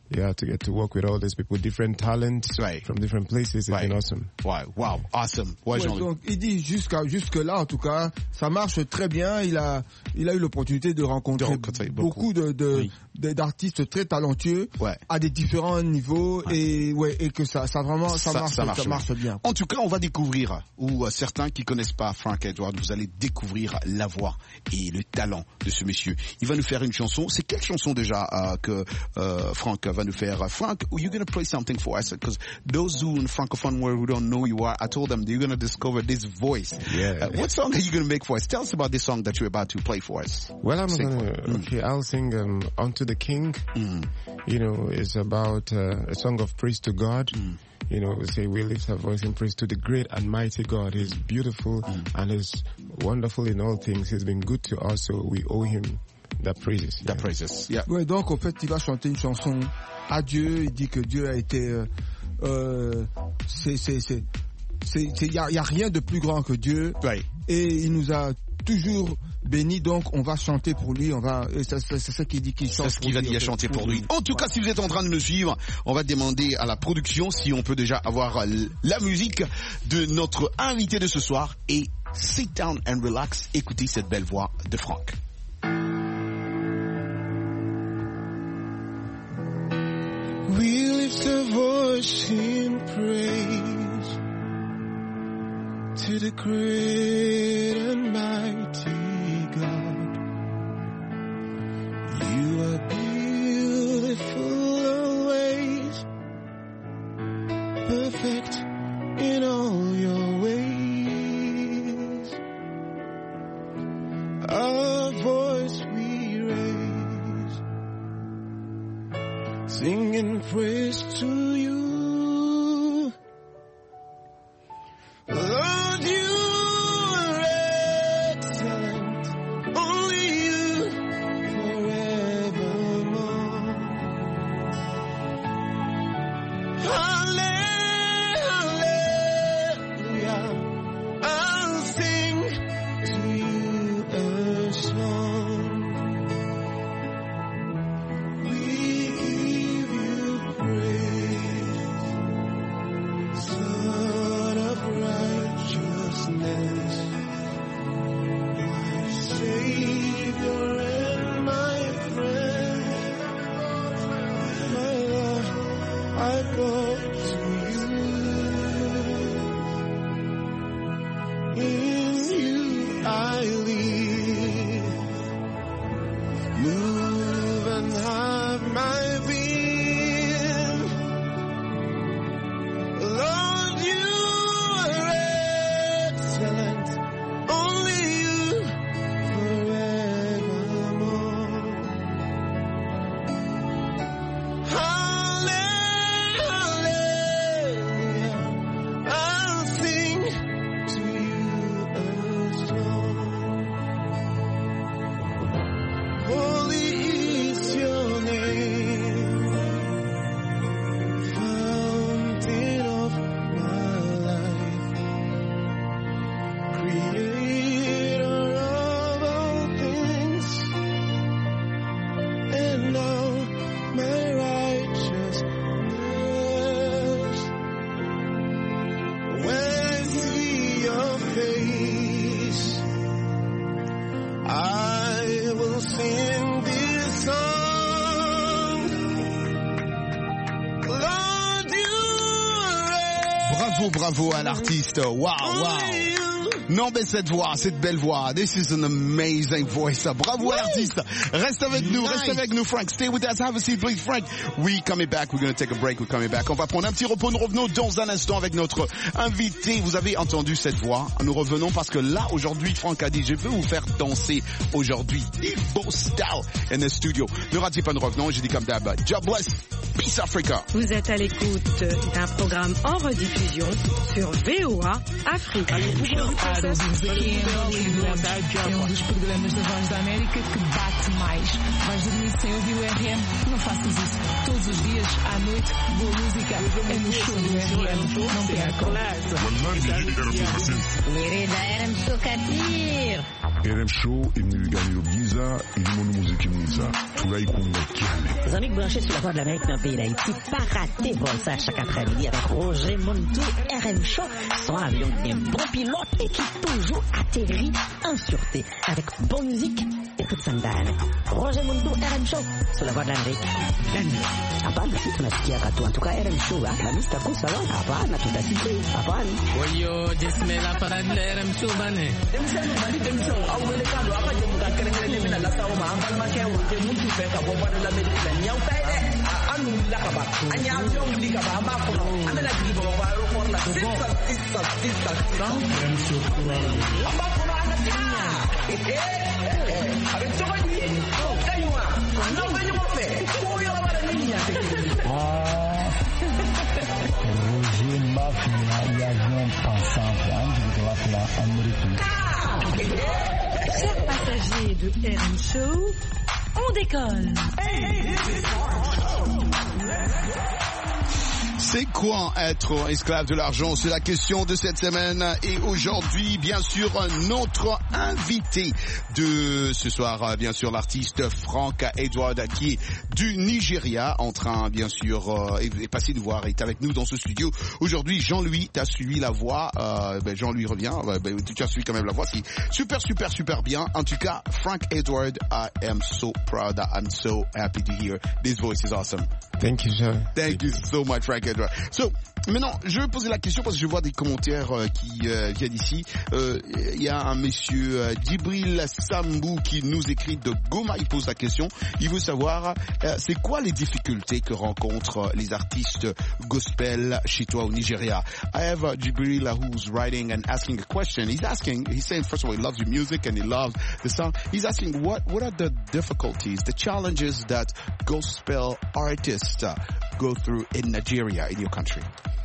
Speaker 16: yeah, to get to work with all these people, different talents
Speaker 8: right.
Speaker 16: from different places, it's
Speaker 8: right.
Speaker 16: been awesome.
Speaker 8: Wow, wow, awesome. Ouais,
Speaker 12: ouais, donc, il dit jusqu'à jusque là, en tout cas, ça marche très bien. Il a, il a eu l'opportunité de rencontrer, de rencontrer beaucoup, beaucoup de, de, oui. de d'artistes très talentueux
Speaker 8: ouais.
Speaker 12: à des différents niveaux ouais. et ouais et que ça, ça vraiment, ça, ça marche, ça marche, ça marche bien. bien.
Speaker 8: En tout cas, on va découvrir, ou euh, certains qui connaissent pas Frank Edward, vous allez découvrir la voix et le talent de ce monsieur. Il va nous faire une chanson. C'est quelle chanson déjà euh, que euh, Frank va nous faire? Frank, you're going to play something for us because those who in Francophone world who don't know who you are, I told them you're going to discover this voice.
Speaker 16: Yeah.
Speaker 8: Uh, what song are you going to make for us? Tell us about this song that you're about to play for us.
Speaker 16: Well, I'm going to, mm. okay, I'll sing um, Unto the King.
Speaker 8: Mm.
Speaker 16: You know, it's about uh, a song of praise to God.
Speaker 8: Mm.
Speaker 16: You know, we say we lift our voice in praise to the great and mighty God. He's beautiful mm. and He's wonderful in all things. He's been good to us, so we owe Him the praises.
Speaker 8: The yeah. praises, yeah.
Speaker 12: Ouais, donc en fait, il va chanter une chanson à Dieu. Il dit que Dieu a été, euh, euh, c'est, c'est, c'est, c'est, c'est, y a, y a rien de plus grand que Dieu.
Speaker 8: Right.
Speaker 12: Et il nous a toujours béni, donc on va chanter pour lui, on va, et c'est, c'est, c'est ça qu'il dit qu'il chante.
Speaker 8: C'est ce qu'il va dire, chanter pour lui. En tout cas, si vous êtes en train de nous suivre, on va demander à la production si on peut déjà avoir la musique de notre invité de ce soir et sit down and relax, écoutez cette belle voix de Frank.
Speaker 9: We lift a voice in praise to the great and mighty God. You are beautiful always, perfect in all your ways. Our voice we raise, singing praise to you. Lord, you are excellent, only you forevermore. Hallelujah, I'll sing to you a song. We give you praise, Son of righteousness, my Savior and my friend, my Lord, I go to you. In you I live, move and have my being. Lord, you are excellent, only you forevermore. Hallelujah, I'll sing to you a song. Holy is your name, fountain of my life, creator of all things, and now my righteousness. When I see your face, I will sing this song. Lord, you are
Speaker 8: Bravo, bravo à l'artiste. Wow, wow. Non, mais cette voix, cette belle voix. This is an amazing voice. Bravo à l'artiste. Reste avec nous,
Speaker 9: Nice.
Speaker 8: reste avec nous, Frank. Stay with us. Have a seat, please, Frank. We coming back. We're going to take a break. We're coming back. On va prendre un petit repos. Nous revenons dans un instant avec notre invité. Vous avez entendu cette voix. Nous revenons parce que là, aujourd'hui, Frank a dit, je veux vous faire danser aujourd'hui. Igbo style in the studio. Ne ratez pas, nous revenons. J'ai dit comme d'hab, job bless. Peace Africa.
Speaker 1: Vous êtes à l'écoute d'un programme en rediffusion sur V O A Afrique.
Speaker 17: É um dos programas da Voz da América que bate mais. Vais dormir sem ouvir o R M? Não faças isso. Todos os dias, à noite, boa música é no show do R M. Não percam.
Speaker 5: Irida R M Show Katir.
Speaker 4: R M Show, il nous gagne le bise. mwiza ilimo n'umuziki mwiza turayikunda cyane.
Speaker 6: Les amis branchés sur la voie de l'Amérique dans le pays d'Haïti, pas rater vol ça chaque après-midi avec Roger Montou, R M Show, son avion bien bon pilote et qui toujours atterrit en sûreté avec bonne musique et toute sandale. Roger Montou, R M Show, sur la voie de l'Amérique. Hapana, si tunasikia katu. En tout cas, R M Show, la mista kusa wa. Hapana, tutasikia. Hapana.
Speaker 18: Oyo, jismela para R M Show bane. Demsenu bali demsenu. Awele kando apa jemu ka kere kere mina la sawo ma ambal ma kewo je mutu fe ka bomba de la medina nyaw tay de. Anu la ka ba. Anya avion li ka ba ma ko. Amela gi bo ba ro for la. Sista sista sista. R M Show kura. Amba ko na ana tinya. Eh eh. Avec toi ni. Oh, kaywa. Non venyo mo fe. Ko yo la bara niña. Ah. Roger Mafia, l'avion passant de la Amérique.
Speaker 1: Chers passagers de R M Show, on décolle.
Speaker 8: C'est quoi être esclave de l'argent? C'est la question de cette semaine. Et aujourd'hui, bien sûr, notre invité de ce soir, bien sûr, l'artiste Frank Edward, qui est du Nigeria, en train, bien sûr, euh, est passé de voir, est avec nous dans ce studio. Aujourd'hui, Jean-Louis, tu as suivi la voix. Euh, ben Jean-Louis revient. Ben, tu as suivi quand même la voix. C'est super, super, super bien. En tout cas, Frank Edward, I am so proud. I'm so happy to hear. This voice is awesome.
Speaker 16: Thank you, Jean.
Speaker 8: Thank you so much, Frank Edward. So, maintenant, je vais poser la question parce que je vois des commentaires euh, qui euh, viennent ici. Il euh, y a un monsieur euh, Djibril Sambou qui nous écrit de Goma. Il pose la question. Il veut savoir, euh, c'est quoi les difficultés que rencontrent les artistes gospel chez toi au Nigeria? I have uh, Djibril who's writing and asking a question. He's asking, he's saying, first of all, he loves your music and he loves the song. He's asking, what what are the difficulties, the challenges that gospel artists uh, go through in Nigeria, in your country?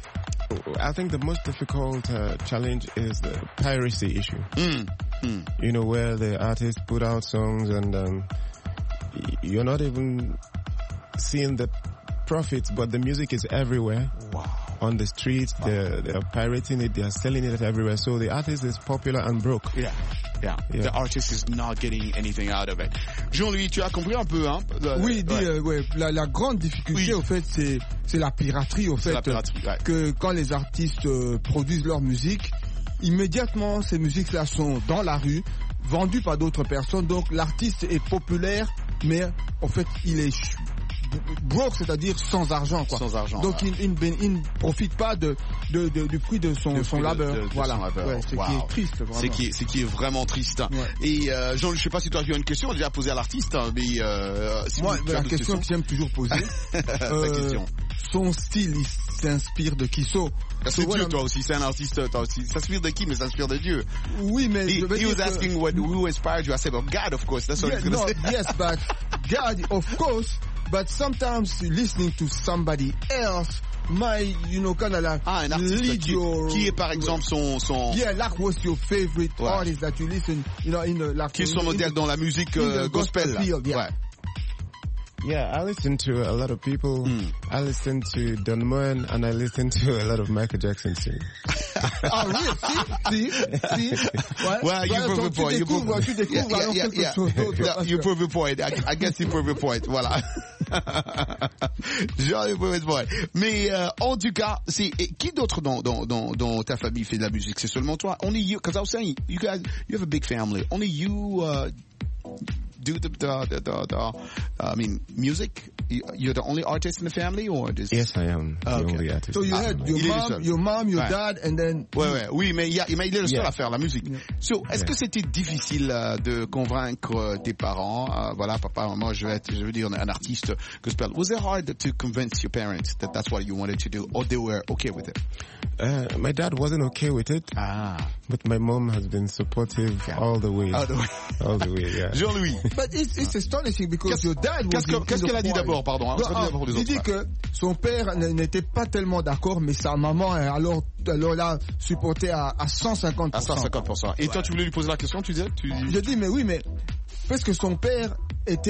Speaker 16: I think the most difficult uh, challenge is the piracy issue.
Speaker 8: Mm. Mm.
Speaker 16: You know, where the artists put out songs and um, you're not even seeing the profits, but the music is everywhere.
Speaker 8: Wow.
Speaker 16: On the streets, wow. they're, they're pirating it, they're selling it everywhere. So the artist is popular and broke.
Speaker 8: Yeah. Yeah. Yeah. The artist is not getting anything out of it. Jean-Louis, tu as compris un peu, hein?
Speaker 12: Oui, dit, ouais. Euh, ouais, la, la grande difficulté, oui. au fait, c'est, c'est la piraterie, au fait.
Speaker 8: La piraterie, ouais.
Speaker 12: Que quand les artistes euh, produisent leur musique, immédiatement, ces musiques-là sont dans la rue, vendues par d'autres personnes. Donc, l'artiste est populaire, mais, en fait, il est broke, c'est-à-dire sans argent, quoi.
Speaker 8: Sans argent.
Speaker 12: Donc,
Speaker 8: ouais.
Speaker 12: il, il, il ne profite pas de, de, de, du fruit de son, son labeur. De, de,
Speaker 8: voilà.
Speaker 12: De son labeur. Ouais, c'est wow. qui est triste, vraiment.
Speaker 8: C'est qui est, c'est qui est vraiment triste.
Speaker 12: Ouais.
Speaker 8: Et, euh, Jean, je sais pas si toi tu as une question, déjà posée à l'artiste, mais, euh, si
Speaker 12: moi, la question que j'aime toujours poser, euh,
Speaker 8: question.
Speaker 12: Son style, il s'inspire de qui? So,
Speaker 8: c'est so Dieu, toi aussi, c'est un artiste, toi aussi. Ça s'inspire de qui, mais ça s'inspire de Dieu.
Speaker 12: Oui, mais
Speaker 8: he, he was asking what, who inspired you. I said, well, God, of course. That's what
Speaker 12: yeah,
Speaker 8: I was going to
Speaker 12: no,
Speaker 8: say.
Speaker 12: Yes, but God, of course. But sometimes listening to somebody else might, you know, kind of like
Speaker 8: ah, un artiste
Speaker 12: lead
Speaker 8: qui,
Speaker 12: your,
Speaker 8: qui est par exemple son, son...
Speaker 12: Yeah, like what's your favorite
Speaker 8: ouais.
Speaker 12: artist that you listen, you know, in a, like...
Speaker 8: Qui est son modèle dans la musique euh, gospel, gospel
Speaker 12: field, yeah.
Speaker 8: Ouais.
Speaker 16: Yeah, I listen to a lot of people. Mm. I listen to Don Moen and I listen to a lot of Michael Jackson too.
Speaker 12: Oh, really? See? See? See?
Speaker 8: Well, well you prove a point. You prove a point. Yeah, yeah, yeah, yeah. You prove a point. I, I guess you prove a point. Voilà. J'en ai prove a point. Mais euh, en tout cas, c'est qui d'autre dans, dans, dans, dans ta famille fait de la musique? C'est seulement toi? Only you? Because I was saying, you guys, you have a big family. Only you... Uh, do the, the, the, the, the I mean, music? You're the only artist in the family, or does...
Speaker 16: Yes, I am the
Speaker 8: okay.
Speaker 16: only artist.
Speaker 12: So you ah, had your mom, your mom, your ouais. dad, and then...
Speaker 8: Ouais, ouais, oui, mais, y a, mais il est le seul yeah. à faire la musique. Yeah. So, est-ce yeah. que c'était difficile euh, de convaincre tes parents, euh, voilà, papa, maman, je vais être, je veux dire, un artiste gospel. Was it hard to convince your parents that that's what you wanted to do, or they were okay with it?
Speaker 16: Uh, my dad wasn't okay with it.
Speaker 8: Ah.
Speaker 16: But my mom has been supportive yeah. all the way.
Speaker 8: All the way.
Speaker 16: all the way, yeah.
Speaker 8: Jean-Louis.
Speaker 12: But it's, it's astonishing because your dad was...
Speaker 8: Qu'est-ce, que, qu'est-ce qu'elle a dit d'abord, pardon? Hein,
Speaker 12: no, ah, il dit que son père n'était pas tellement d'accord, mais sa maman, alors, alors l'a supporté à, à cent cinquante pour cent.
Speaker 8: À cent cinquante pour cent. Et ouais. toi, tu voulais lui poser la question, tu disais? Tu...
Speaker 12: Je dis, mais oui, mais parce que son père était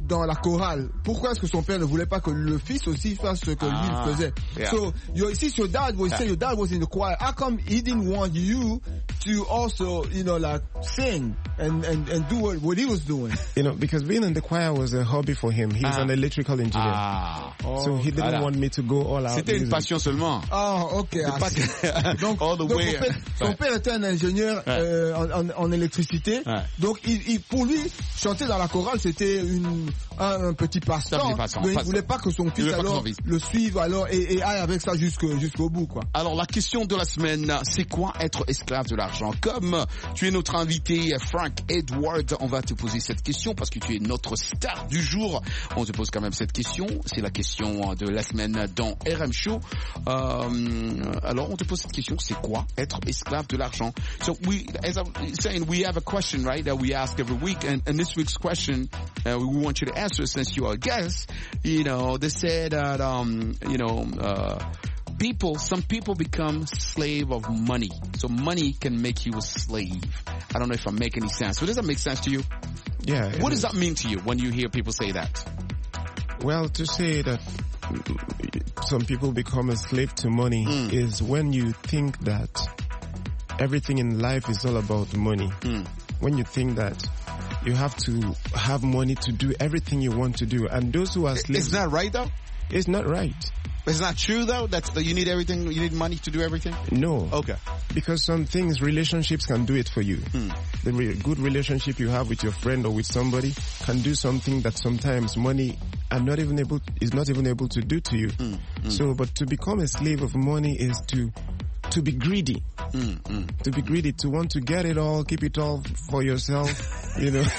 Speaker 12: dans la chorale. Pourquoi est-ce que son père ne voulait pas que le fils aussi fasse ce que ah, lui il faisait? Yeah. So, your, since your dad was, yeah. say your dad was in the choir, how come he didn't want you to also, you know, like sing and, and, and do what, what he was doing?
Speaker 16: You know, because being in the choir was a hobby for him. He's ah. an electrical engineer. Ah. Oh, so he didn't voilà. want me to go all out.
Speaker 8: C'était une passion seulement.
Speaker 12: Ah, oh, ok. Ah, donc, all the donc way. En fait, son ouais. père était un ingénieur ouais. euh, en, en, en électricité. Ouais. Donc, il, il, pour lui, chanter dans la chorale, c'était une, un, un petit passe-temps. Mais il voulait pas que son fils alors le suive alors et, et aille avec ça jusqu'au, jusqu'au bout, quoi.
Speaker 8: Alors, la question de la semaine, c'est quoi être esclave de l'argent? Comme tu es notre invité, Frank Edward, on va te poser cette question parce que tu es notre star du jour. On te pose quand même cette question. C'est la question de la semaine dans R M Show. Euh, alors, on te pose cette question. C'est quoi être esclave de l'argent? So, we, as I'm saying, we have a question, right, that we ask every week. And, and this week's question, uh, we want you to answer since you are a guest. You know, they said that, um, you know, uh, people, some people become slave of money. So money can make you a slave. I don't know if I make any sense. So does that make sense to you?
Speaker 16: Yeah.
Speaker 8: What does that mean to you when you hear people say that?
Speaker 16: Well, to say that some people become a slave to money mm. is when you think that everything in life is all about money. Mm. When you think that you have to have money to do everything you want to do. And those who are slaves...
Speaker 8: Is that right, though?
Speaker 16: It's not right.
Speaker 8: It's not true, though? That's the, you need everything, you need money to do everything?
Speaker 16: No.
Speaker 8: Okay.
Speaker 16: Because some things, relationships can do it for you. Mm. The re- good relationship you have with your friend or with somebody can do something that sometimes money are not even able, is not even able to do to you. Mm. Mm. So, but to become a slave of money is to to be greedy. Mm, mm. To be greedy, to want to get it all, keep it all for yourself, you know.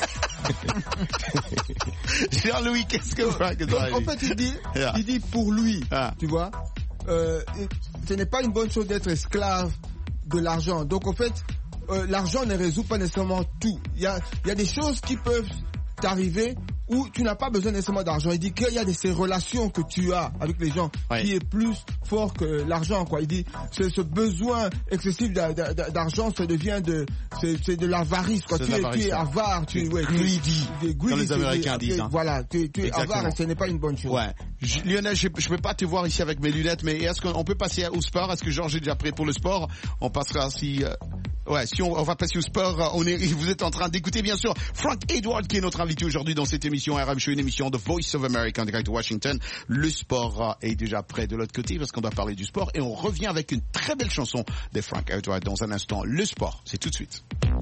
Speaker 8: Jean-Louis, qu'est-ce que Frank
Speaker 12: Donc, en fait, il dit, yeah. il dit pour lui, ah. tu vois, euh, ce n'est pas une bonne chose d'être esclave de l'argent. Donc, en fait, euh, l'argent ne résout pas nécessairement tout. Il y a, il y a des choses qui peuvent t'arriver où tu n'as pas besoin nécessairement d'argent. Il dit qu'il y a de ces relations que tu as avec les gens ouais. qui est plus fort que l'argent, quoi. Il dit ce, ce besoin excessif d'argent, ça devient de c'est, c'est de l'avarice, quoi. Tu es, tu es avare, tu es ouais,
Speaker 8: greedy.
Speaker 12: Tu es greedy.
Speaker 8: Comme les Américains
Speaker 12: tu es,
Speaker 8: disent. Hein.
Speaker 12: Voilà, tu, tu es avare et ce n'est pas une bonne chose.
Speaker 8: Ouais. Je, Lionel, je, je peux pas te voir ici avec mes lunettes, mais est-ce qu'on peut passer au sport? Est-ce que Georges est déjà prêt pour le sport? On passera si. Euh... Ouais, si on, on va passer au sport, on est, vous êtes en train d'écouter bien sûr Frank Edward qui est notre invité aujourd'hui dans cette émission R M Show, une émission de Voice of America en direct de Washington. Le sport est déjà prêt de l'autre côté parce qu'on doit parler du sport et on revient avec une très belle chanson de Frank Edward dans un instant. Le sport, c'est tout de suite.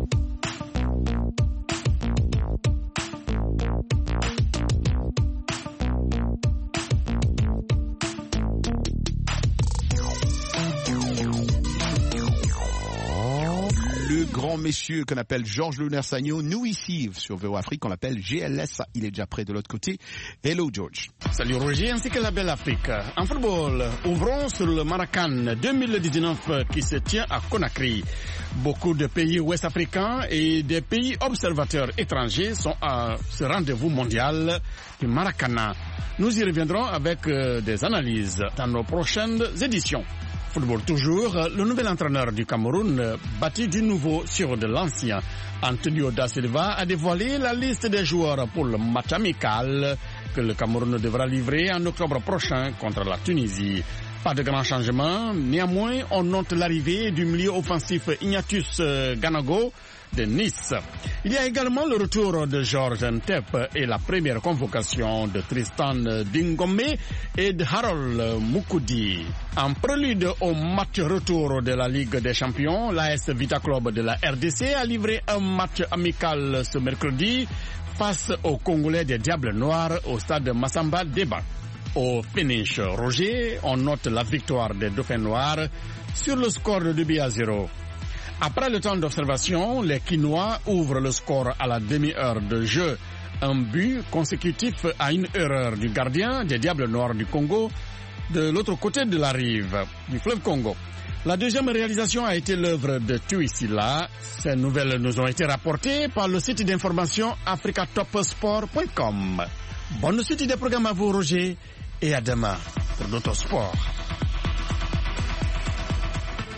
Speaker 8: Le grand monsieur qu'on appelle Georges Lunersagno, nous ici sur V O Afrique, on l'appelle G L S, il est déjà prêt de l'autre côté. Hello George.
Speaker 19: Salut Roger ainsi que la belle Afrique. En football, ouvrons sur le Maracan deux mille dix-neuf qui se tient à Conakry. Beaucoup de pays ouest-africains et des pays observateurs étrangers sont à ce rendez-vous mondial du Maracana. Nous y reviendrons avec des analyses dans nos prochaines éditions. Football toujours, le nouvel entraîneur du Cameroun, bâti du nouveau sur de l'ancien, Antonio Da Silva, a dévoilé la liste des joueurs pour le match amical que le Cameroun devra livrer en octobre prochain contre la Tunisie. Pas de grands changements, néanmoins on note l'arrivée du milieu offensif Ignatius Ganago de Nice. Il y a également le retour de Georges Ntep et la première convocation de Tristan Dingome et de Harold Moukoudi. En prélude au match retour de la Ligue des Champions, l'A S Vita Club de la R D C a livré un match amical ce mercredi face aux Congolais des Diables Noirs au stade Massamba Deba. Au finish, Roger, on note la victoire des Dauphins Noirs sur le score de deux buts à zéro. Après le temps d'observation, les Quinois ouvrent le score à la demi-heure de jeu. Un but consécutif à une erreur du gardien des Diables Noirs du Congo de l'autre côté de la rive du fleuve Congo. La deuxième réalisation a été l'œuvre de Tuisila. Ces nouvelles nous ont été rapportées par le site d'information africa top sport point com. Bonne suite des programmes à vous, Roger, et à demain pour d'autres sports.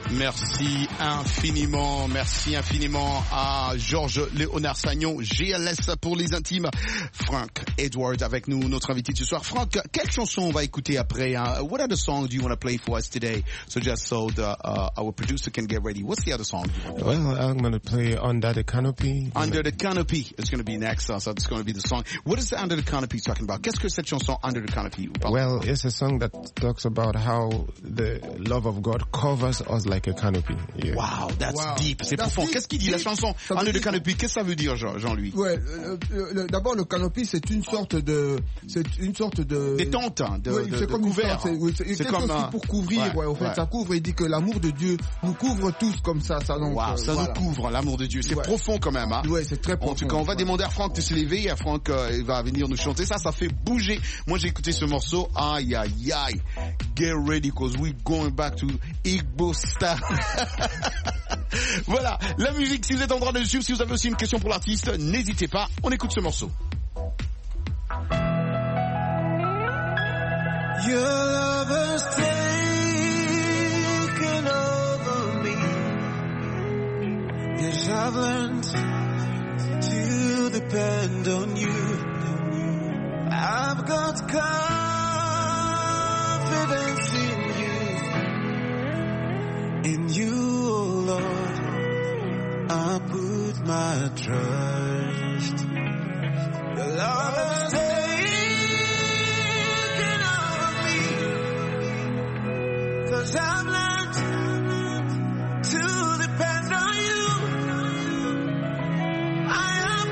Speaker 8: Merci infiniment, merci infiniment à Georges Léonard Sagnon, G L S pour les intimes. Frank Edward avec nous, notre invité ce soir. Frank, quelle chanson on va écouter après? Hein? What other song do you want to play for us today? So just so the, uh, our producer can get ready. What's the other song?
Speaker 16: Well, I'm going to play Under the Canopy.
Speaker 8: Under the Canopy is going to be next, so it's going to be the song. What is the Under the Canopy talking about? Qu'est-ce que cette chanson Under the Canopy?
Speaker 16: Well, it's a song that talks about how the love of God covers us like a canopy. Yeah.
Speaker 8: Wow, that's wow. deep. C'est profond. Qu'est-ce qu'il dit la chanson Under the Canopy? Qu'est-ce que ça veut dire, Jean-Louis?
Speaker 12: Ouais, euh, euh, d'abord le canopy, c'est une sorte de, c'est une sorte de.
Speaker 8: Des tentes, hein, de,
Speaker 12: oui,
Speaker 8: de,
Speaker 12: c'est
Speaker 8: de
Speaker 12: comme
Speaker 8: couvert.
Speaker 12: C'est, oui, c'est, c'est comme un... pour couvrir. Ouais, ouais, en fait, ouais. Ça couvre. Il dit que l'amour de Dieu nous couvre tous comme ça. Ça, donc,
Speaker 8: wow, ça voilà. nous couvre, l'amour de Dieu. C'est ouais. profond quand même. Hein.
Speaker 12: Ouais, c'est très profond.
Speaker 8: En tout cas, on va ouais. demander à Franck de se lever. Et à Franck, euh, il va venir nous chanter. Ça, ça fait bouger. Moi, j'ai écouté ce morceau. Aïe, aïe, aïe. Get ready, cause we going back to Igbo style. Voilà, la musique, si vous êtes en train de le suivre, si vous avez aussi une question pour l'artiste, n'hésitez pas, on écoute ce morceau.
Speaker 9: Your love has taken over me. Yes, I've learned to depend on you. I've got confidence in you. In you, oh Lord, I put my trust. Your love has taken over me, 'cause I've learned to depend on you. I have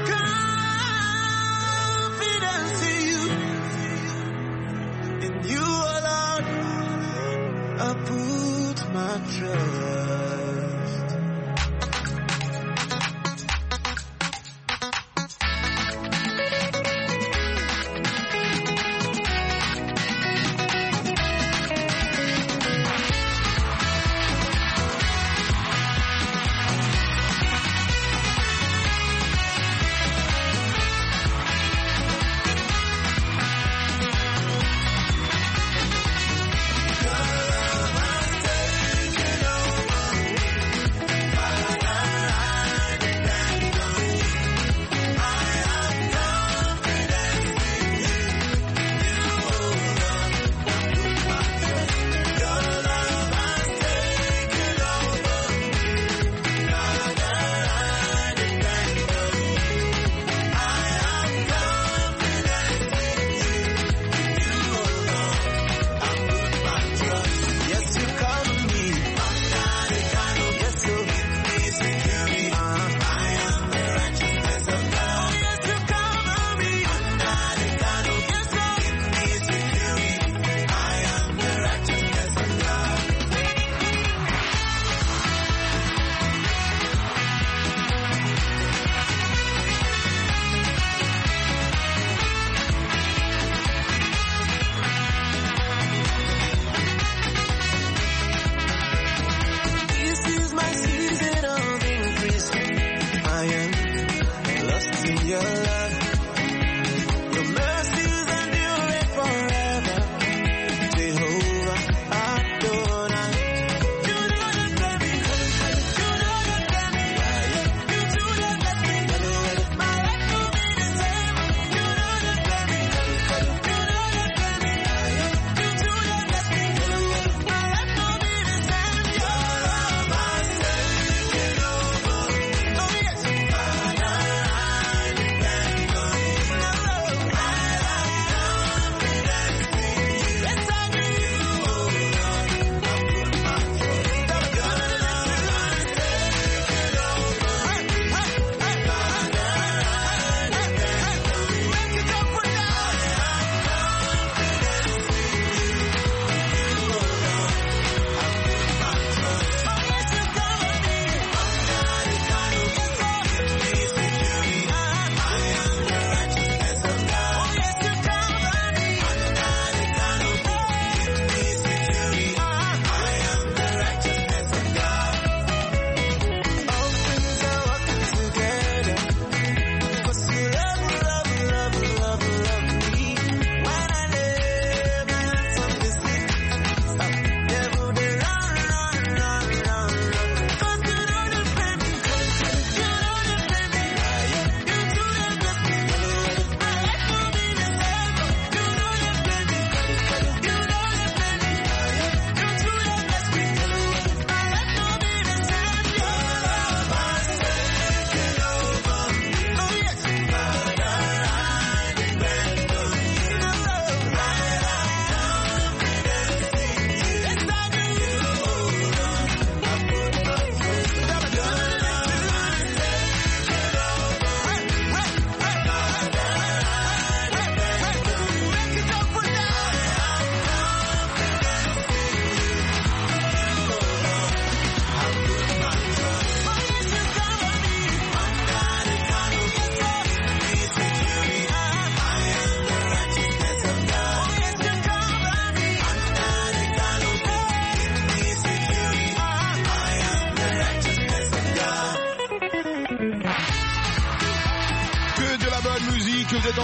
Speaker 9: confidence in you. In you, oh Lord, I put my trust. Your love has taken over.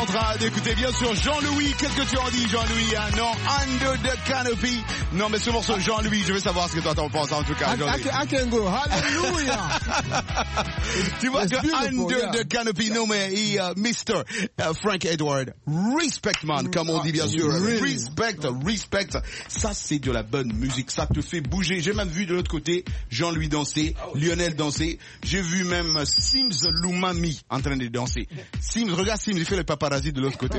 Speaker 8: en train d'écouter bien sûr Jean-Louis. Qu'est-ce que tu en dis, Jean-Louis? Ah non, Under the Canopy. Non, mais ce morceau, Jean-Louis, je veux savoir ce que toi t'en penses en tout cas. Jean-Louis.
Speaker 12: I, I can go. Hallelujah.
Speaker 8: Tu vois que Under yeah. the Canopy, non mais il, uh, mister Uh, Frank Edward, respect man, comme on dit bien sûr. Really? Respect, respect. Ça c'est de la bonne musique. Ça te fait bouger. J'ai même vu de l'autre côté Jean-Louis danser, Lionel danser. J'ai vu même Sims Lumami en train de danser. Sims, regarde Sims, il fait le paparazzi de l'autre côté.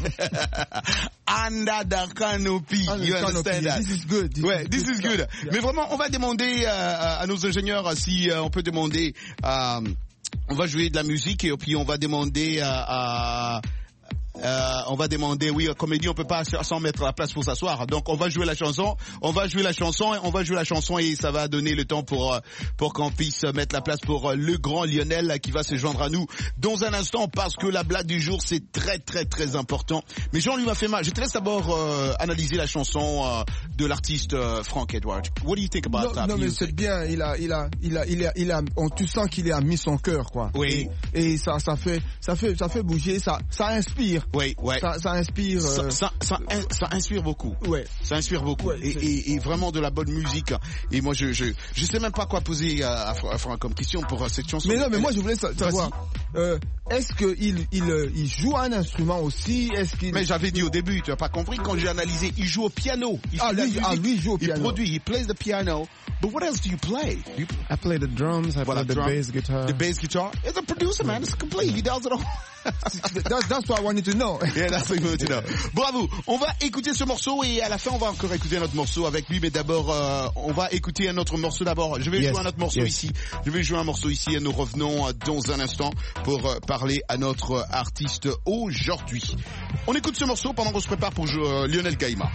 Speaker 8: Under the Canopy. You understand that?
Speaker 12: This is good. This
Speaker 8: ouais,
Speaker 12: is
Speaker 8: this
Speaker 12: good
Speaker 8: is good. Yeah. Mais vraiment, on va demander euh, à nos ingénieurs si euh, on peut demander, euh, on va jouer de la musique et puis on va demander à, à Euh, on va demander, oui, comme il dit, on peut pas s'en mettre à la place pour s'asseoir. Donc, on va jouer la chanson, on va jouer la chanson, on va jouer la chanson et ça va donner le temps pour pour qu'on puisse mettre la place pour le grand Lionel qui va se joindre à nous dans un instant parce que la blague du jour c'est très très très important. Mais Jean lui m'a fait mal. Je te laisse d'abord euh, analyser la chanson euh, de l'artiste euh, Frank Edward. What do you think about
Speaker 12: non,
Speaker 8: that?
Speaker 12: Non, mais c'est bien. Il a, il a, il a, il a, il a. On, tu sens qu'il a mis son cœur, quoi.
Speaker 8: Oui.
Speaker 12: Et, et ça, ça fait, ça fait, ça fait bouger. Ça, ça inspire.
Speaker 8: Oui, ouais.
Speaker 12: Ça, ça inspire.
Speaker 8: Ça,
Speaker 12: euh...
Speaker 8: ça, ça, ça inspire beaucoup.
Speaker 12: Ouais.
Speaker 8: Ça inspire beaucoup. Ouais, et, et, et vraiment de la bonne musique. Et moi, je, je, je sais même pas quoi poser à, à Franck comme question pour cette chanson.
Speaker 12: Mais non, mais moi, je voulais savoir. Euh, est-ce que il, il, il joue un instrument aussi? Est-ce qu'il?
Speaker 8: Mais j'avais dit au début, tu as pas compris quand j'ai analysé. Il joue au piano. Il
Speaker 12: ah, lui, ah, lui, il joue au piano.
Speaker 8: Il produit. He plays the piano. But what else do you play? You...
Speaker 16: I play the drums. I voilà, play the drum, bass guitar.
Speaker 8: The bass guitar. He's a producer, man. It's complete. He does it all.
Speaker 12: that's, that's what I wanted to know.
Speaker 8: Yeah, that's what I wanted to know. Bravo. On va écouter ce morceau et à la fin, on va encore écouter un autre morceau avec lui. Mais d'abord, euh, on va écouter un autre morceau d'abord. Je vais yes. jouer un autre morceau yes. ici. Je vais jouer un morceau ici et nous revenons dans un instant pour euh, parler à notre artiste aujourd'hui. On écoute ce morceau pendant qu'on se prépare pour jouer, euh, Lionel Gaïma.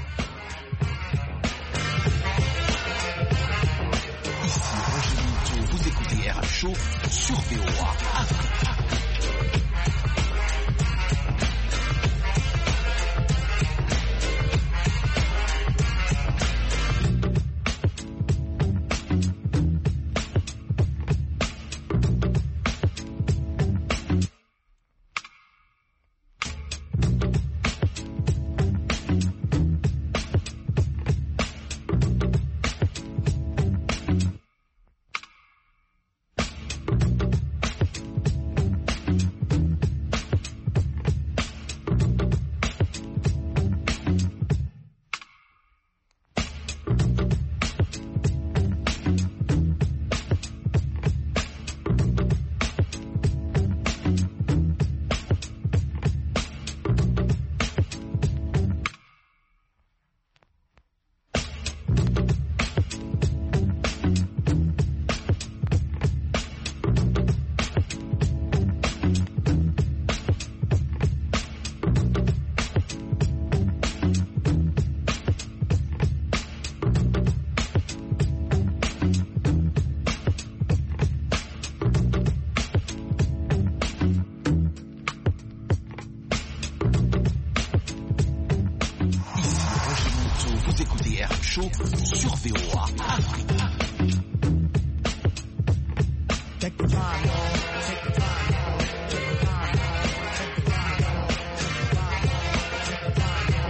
Speaker 8: Ici Roger Minto, vous écoutez R M Show sur V O A. Sur V O A Afrique. Take the time, take the time, take the time, take the time, take the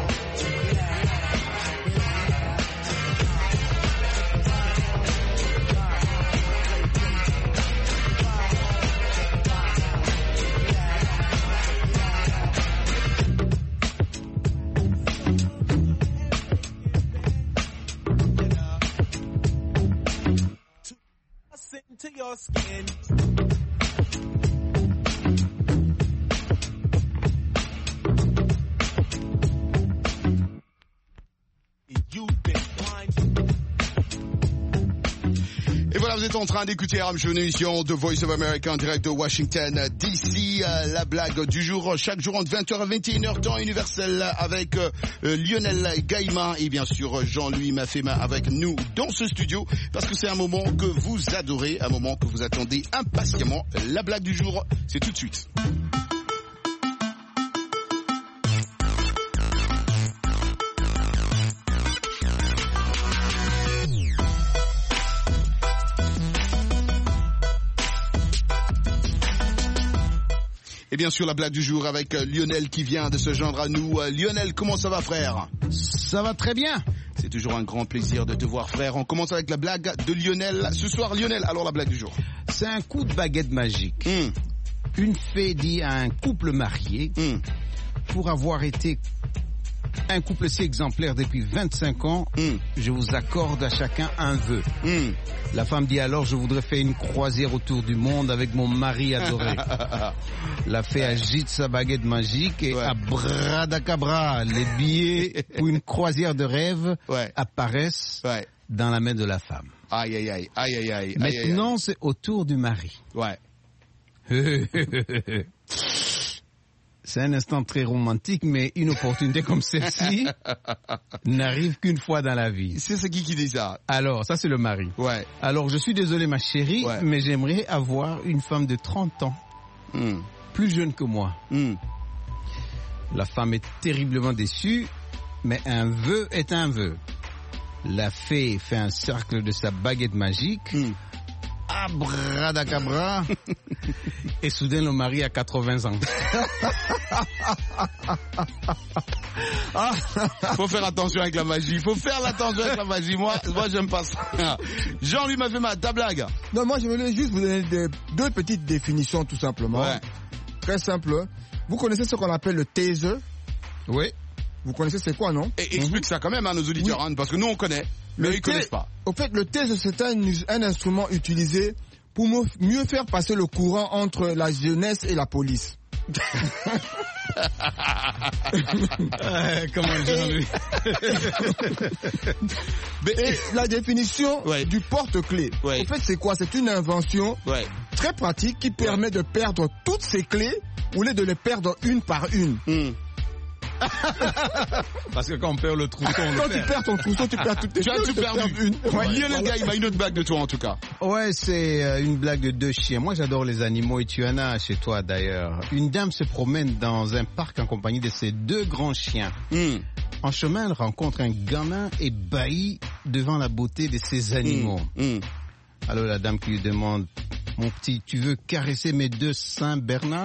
Speaker 8: to your skin. Et voilà, vous êtes en train d'écouter R M Show, une émission de Voice of America en direct de Washington D C. Euh, la blague du jour, chaque jour entre vingt heures et vingt et une heures temps universel avec euh, Lionel Gaïma et bien sûr Jean-Louis Mafema avec nous dans ce studio parce que c'est un moment que vous adorez, un moment que vous attendez impatiemment. La blague du jour, c'est tout de suite. Et bien sûr, la blague du jour avec euh, Lionel qui vient de se joindre à nous. Euh, Lionel, comment ça va, frère?
Speaker 15: Ça va très bien.
Speaker 8: C'est toujours un grand plaisir de te voir, frère. On commence avec la blague de Lionel. Ce soir, Lionel, alors la blague du jour.
Speaker 15: C'est un coup de baguette magique.
Speaker 8: Mmh.
Speaker 15: Une fée dit à un couple marié, mmh. pour avoir été un couple si exemplaire depuis vingt-cinq ans, mmh. je vous accorde à chacun un vœu. Mmh. La femme dit alors, je voudrais faire une croisière autour du monde avec mon mari adoré. La fée agite sa baguette magique et ouais. abracadabra, les billets pour une croisière de rêve ouais. apparaissent ouais. dans la main de la femme.
Speaker 8: Aïe, aïe, aïe, aïe, aïe, aïe.
Speaker 15: Maintenant,
Speaker 8: aïe, aïe.
Speaker 15: c'est au tour du mari.
Speaker 8: Ouais.
Speaker 15: C'est un instant très romantique, mais une opportunité comme celle-ci n'arrive qu'une fois dans la vie.
Speaker 8: C'est ce qui qui dit ça?
Speaker 15: Alors, ça c'est le mari.
Speaker 8: Ouais.
Speaker 15: Alors, je suis désolé ma chérie,
Speaker 8: ouais.
Speaker 15: mais j'aimerais avoir une femme de trente ans, mm. plus jeune que moi. Mm. La femme est terriblement déçue, mais un vœu est un vœu. La fée fait un cercle de sa baguette magique. Mm. Abracadabra. Et soudain, le mari a quatre-vingts ans.
Speaker 8: Faut faire attention avec la magie. Faut faire attention avec la magie. Moi, moi j'aime pas ça. Jean, lui, m'a fait ma ta blague.
Speaker 12: Non, moi, je voulais juste vous donner des, deux petites définitions, tout simplement.
Speaker 8: Ouais.
Speaker 12: Très simple. Vous connaissez ce qu'on appelle le taser?
Speaker 8: Oui.
Speaker 12: Vous connaissez c'est quoi, non?
Speaker 8: Et explique mm-hmm. ça quand même à nos auditeurs, oui. hein, parce que nous, on connaît. Mais le ils ne connaissent pas.
Speaker 12: Au fait, le taser, c'est un, un instrument utilisé pour mieux faire passer le courant entre la jeunesse et la police.
Speaker 15: euh, comment Jean-Louis?
Speaker 12: Et la définition ouais. du porte-clés.
Speaker 8: Ouais.
Speaker 12: En fait, c'est quoi? C'est une invention
Speaker 8: ouais.
Speaker 12: très pratique qui permet ouais. de perdre toutes ces clés au lieu de les perdre une par une. Mm.
Speaker 15: Parce que quand on perd le trousseau, on
Speaker 12: quand
Speaker 15: le
Speaker 12: tu
Speaker 15: perd.
Speaker 12: perds ton trousseau, tu perds toutes tes
Speaker 8: tu as tout perdu.
Speaker 12: Une.
Speaker 8: Ouais, Lionel Gars, il m'a une autre blague de toi en tout cas.
Speaker 15: Ouais, c'est euh, une blague de deux chiens. Moi, j'adore les animaux et tu en as chez toi d'ailleurs. Une dame se promène dans un parc en compagnie de ses deux grands chiens. Mm. En chemin, elle rencontre un gamin ébahi devant la beauté de ces animaux. Mm. Mm. Alors la dame qui lui demande, mon petit, tu veux caresser mes deux Saint Bernard?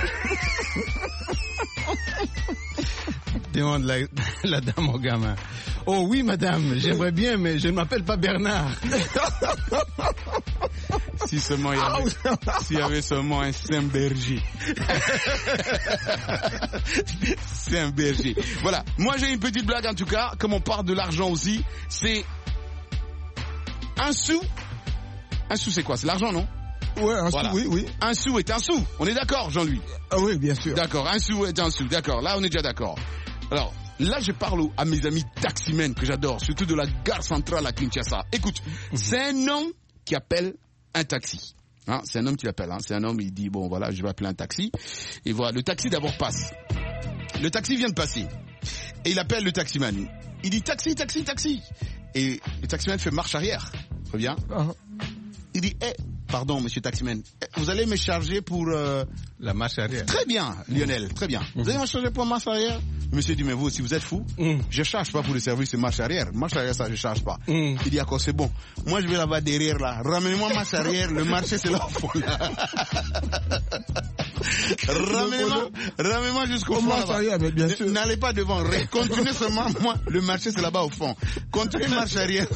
Speaker 15: Demande la, la dame au gamin. Oh oui madame, j'aimerais bien, mais je ne m'appelle pas Bernard.
Speaker 8: Si seulement il y avait, s'il y avait seulement un Saint-Berger. Saint-Berger. Voilà. Moi j'ai une petite blague en tout cas, comme on parle de l'argent aussi, c'est un sou. Un sou c'est quoi? C'est l'argent, non?
Speaker 12: Ouais, un
Speaker 8: voilà.
Speaker 12: sou, oui, oui.
Speaker 8: Un sou est un sou. On est d'accord, Jean-Louis?
Speaker 12: Ah oui, bien sûr.
Speaker 8: D'accord, un sou est un sou. D'accord, là on est déjà d'accord. Alors, là je parle à mes amis taximens que j'adore, surtout de la gare centrale à Kinshasa. Écoute, mmh. c'est un homme qui appelle un taxi. Hein, c'est un homme qui l'appelle. Hein. C'est un homme, il dit, bon voilà, je vais appeler un taxi. Et voilà, le taxi d'abord passe. Le taxi vient de passer. Et il appelle le taximan. Il dit, taxi, taxi, taxi. Et le taximan fait marche arrière. Très bien. Uh-huh. Il dit, eh, pardon, monsieur taximan, vous allez me charger pour... Euh...
Speaker 15: La marche arrière.
Speaker 8: Très bien, Lionel, très bien. Vous allez me charger pour la marche arrière? Le monsieur dit, mais vous aussi, vous êtes fou? Mm. Je charge pas pour le service de marche arrière. Marche arrière, ça, je charge pas. Mm. Il dit, d'accord, c'est bon. Moi, je vais là-bas derrière, là. Ramenez-moi marche arrière, le marché, c'est là au fond, là. Ramenez-moi, ramenez-moi jusqu'au fond, là-bas.
Speaker 12: Bien sûr.
Speaker 8: N'allez pas devant, continuez seulement, moi, le marché, c'est là-bas au fond. Continuez marche arrière.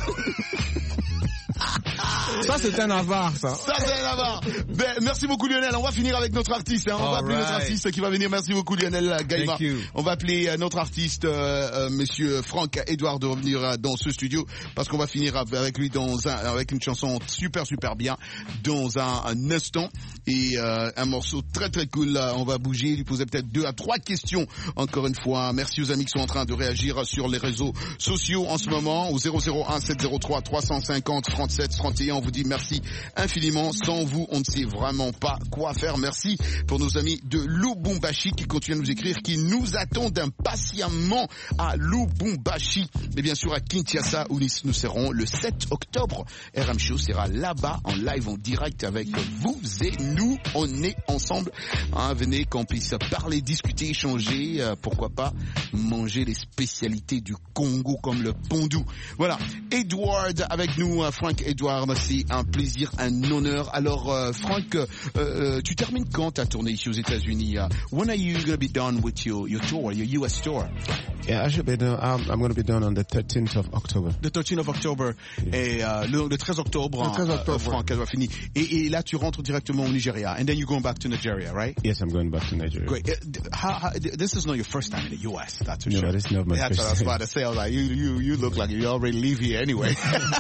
Speaker 12: Ça, c'est un avare, ça.
Speaker 8: Ça, c'est un avare. Ben, merci beaucoup, Lionel. On va finir avec notre artiste. Hein. On All va appeler right. notre artiste qui va venir. Merci beaucoup, Lionel Gaïma. On va appeler euh, notre artiste, euh, euh, monsieur Franck Edouard, de revenir euh, dans ce studio parce qu'on va finir avec lui dans un, avec une chanson super, super bien dans un, un instant. Et euh, un morceau très, très cool. Là. On va bouger, lui poser peut-être deux à trois questions. Encore une fois, merci aux amis qui sont en train de réagir sur les réseaux sociaux en ce moment. Au zéro zéro un sept zéro trois trois cent cinquante trente-sept trente et un, on vous dit merci infiniment. Sans vous, on ne sait vraiment pas quoi faire. Merci pour nos amis de Lubumbashi qui continuent à nous écrire, qui nous attendent impatiemment à Lubumbashi. mais bien sûr à Kinshasa où nous serons le sept octobre. R M Show sera là-bas en live, en direct avec vous et nous. On est ensemble. Hein, venez qu'on puisse parler, discuter, échanger. Euh, pourquoi pas manger les spécialités du Congo comme le pondou. Voilà. Edward avec nous. Euh, Frank Edward, c'est un plaisir, un honneur. Alors euh, Frank, euh, euh, tu termines quand ta tournée ici aux États-Unis? Uh, when are you going to be done with your, your tour, your U S tour?
Speaker 16: Yeah, I should be done. I'm, I'm going to be done on the thirteenth of October.
Speaker 8: The thirteenth of October. Yeah. Et euh, le, le treize octobre,
Speaker 12: le treize octobre,
Speaker 8: euh, Frank, elle va finir. Et, et là, tu rentres directement au Nigeria. And then you're going back to Nigeria, right?
Speaker 16: Yes, I'm going back to Nigeria.
Speaker 8: Great. Uh, how, how, this is not your first time in the U S, that's for
Speaker 16: no,
Speaker 8: sure.
Speaker 16: No, this is not my
Speaker 8: that's
Speaker 16: first
Speaker 8: what I was about to say. I was like, you, you, you look like you already live here anyway.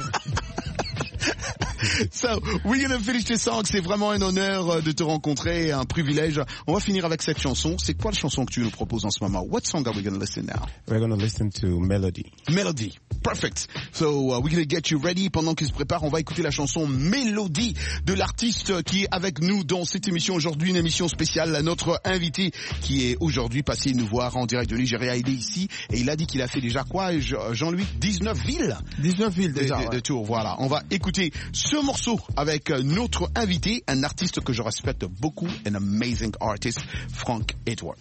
Speaker 8: So, we're gonna finish this song. C'est vraiment un honneur de te rencontrer, un privilège. On va finir avec cette chanson. C'est quoi la chanson que tu nous proposes en ce moment? What song are we gonna listen now?
Speaker 16: We're gonna listen to Melody.
Speaker 8: Melody. Perfect. So, uh, we're gonna get you ready. Pendant qu'il se prépare, on va écouter la chanson Melody de l'artiste qui est avec nous dans cette émission aujourd'hui, une émission spéciale. Notre invité qui est aujourd'hui passé nous voir en direct de Nigeria, il est ici et il a dit qu'il a fait déjà quoi, Jean-Louis? dix-neuf villes?
Speaker 12: dix-neuf villes déjà.
Speaker 8: De, de,
Speaker 12: ouais.
Speaker 8: de tour, voilà. On va écouter ce morceau avec notre invité, un artiste que je respecte beaucoup, an amazing artist, Frank Edward.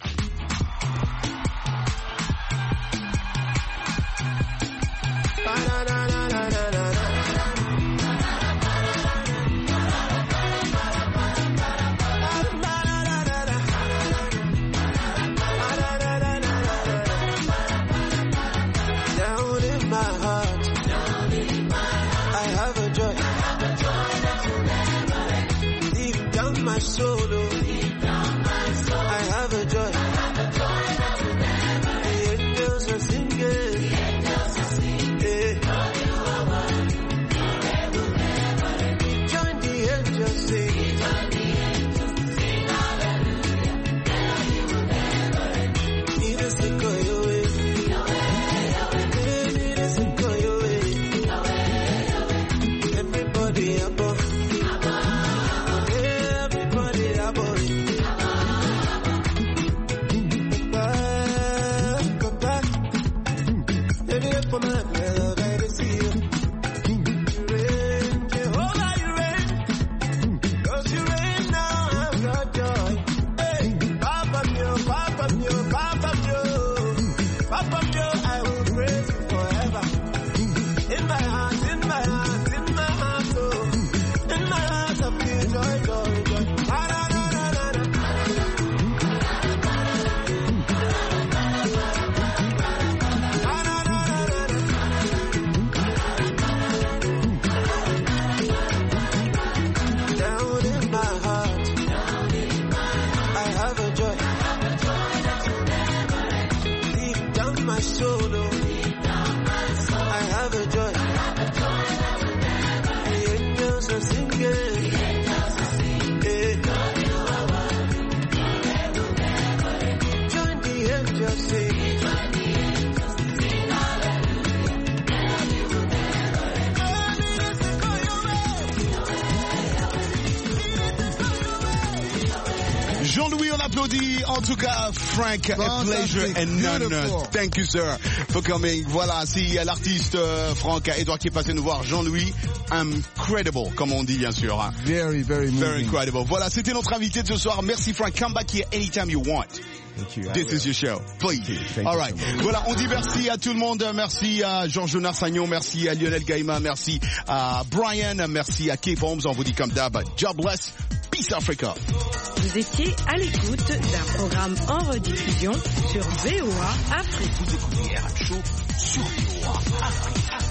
Speaker 9: Solo, I have a joy. The angels are singing. Yeah. Join the angels sing. Need us to go your way. Need us to go your way. Everybody above.
Speaker 8: Jean-Louis, on applaudit. En tout cas, Frank, a pleasure and honor. Thank you, sir, for coming. Voilà, si l'artiste euh, Frank Edward qui est passé nous voir, Jean-Louis, incredible, comme on dit bien sûr.
Speaker 12: Very, very moving.
Speaker 8: Very incredible. Voilà, c'était notre invité de ce soir. Merci Frank. Come back here anytime you want.
Speaker 16: Thank you.
Speaker 8: This is your show. Please.
Speaker 16: Thank
Speaker 8: All
Speaker 16: you
Speaker 8: right.
Speaker 16: so much.
Speaker 8: Voilà, on dit merci à tout le monde. Merci à Jean-Jonas Narsagnon. Merci à Lionel Gaïma. Merci à Brian. Merci à Keith Holmes. On vous dit comme d'hab, jobless. Peace Africa.
Speaker 1: Vous étiez à l'écoute d'un programme en rediffusion sur V O A Afrique.
Speaker 8: Vous écoutez R M Show sur V O A Afrique.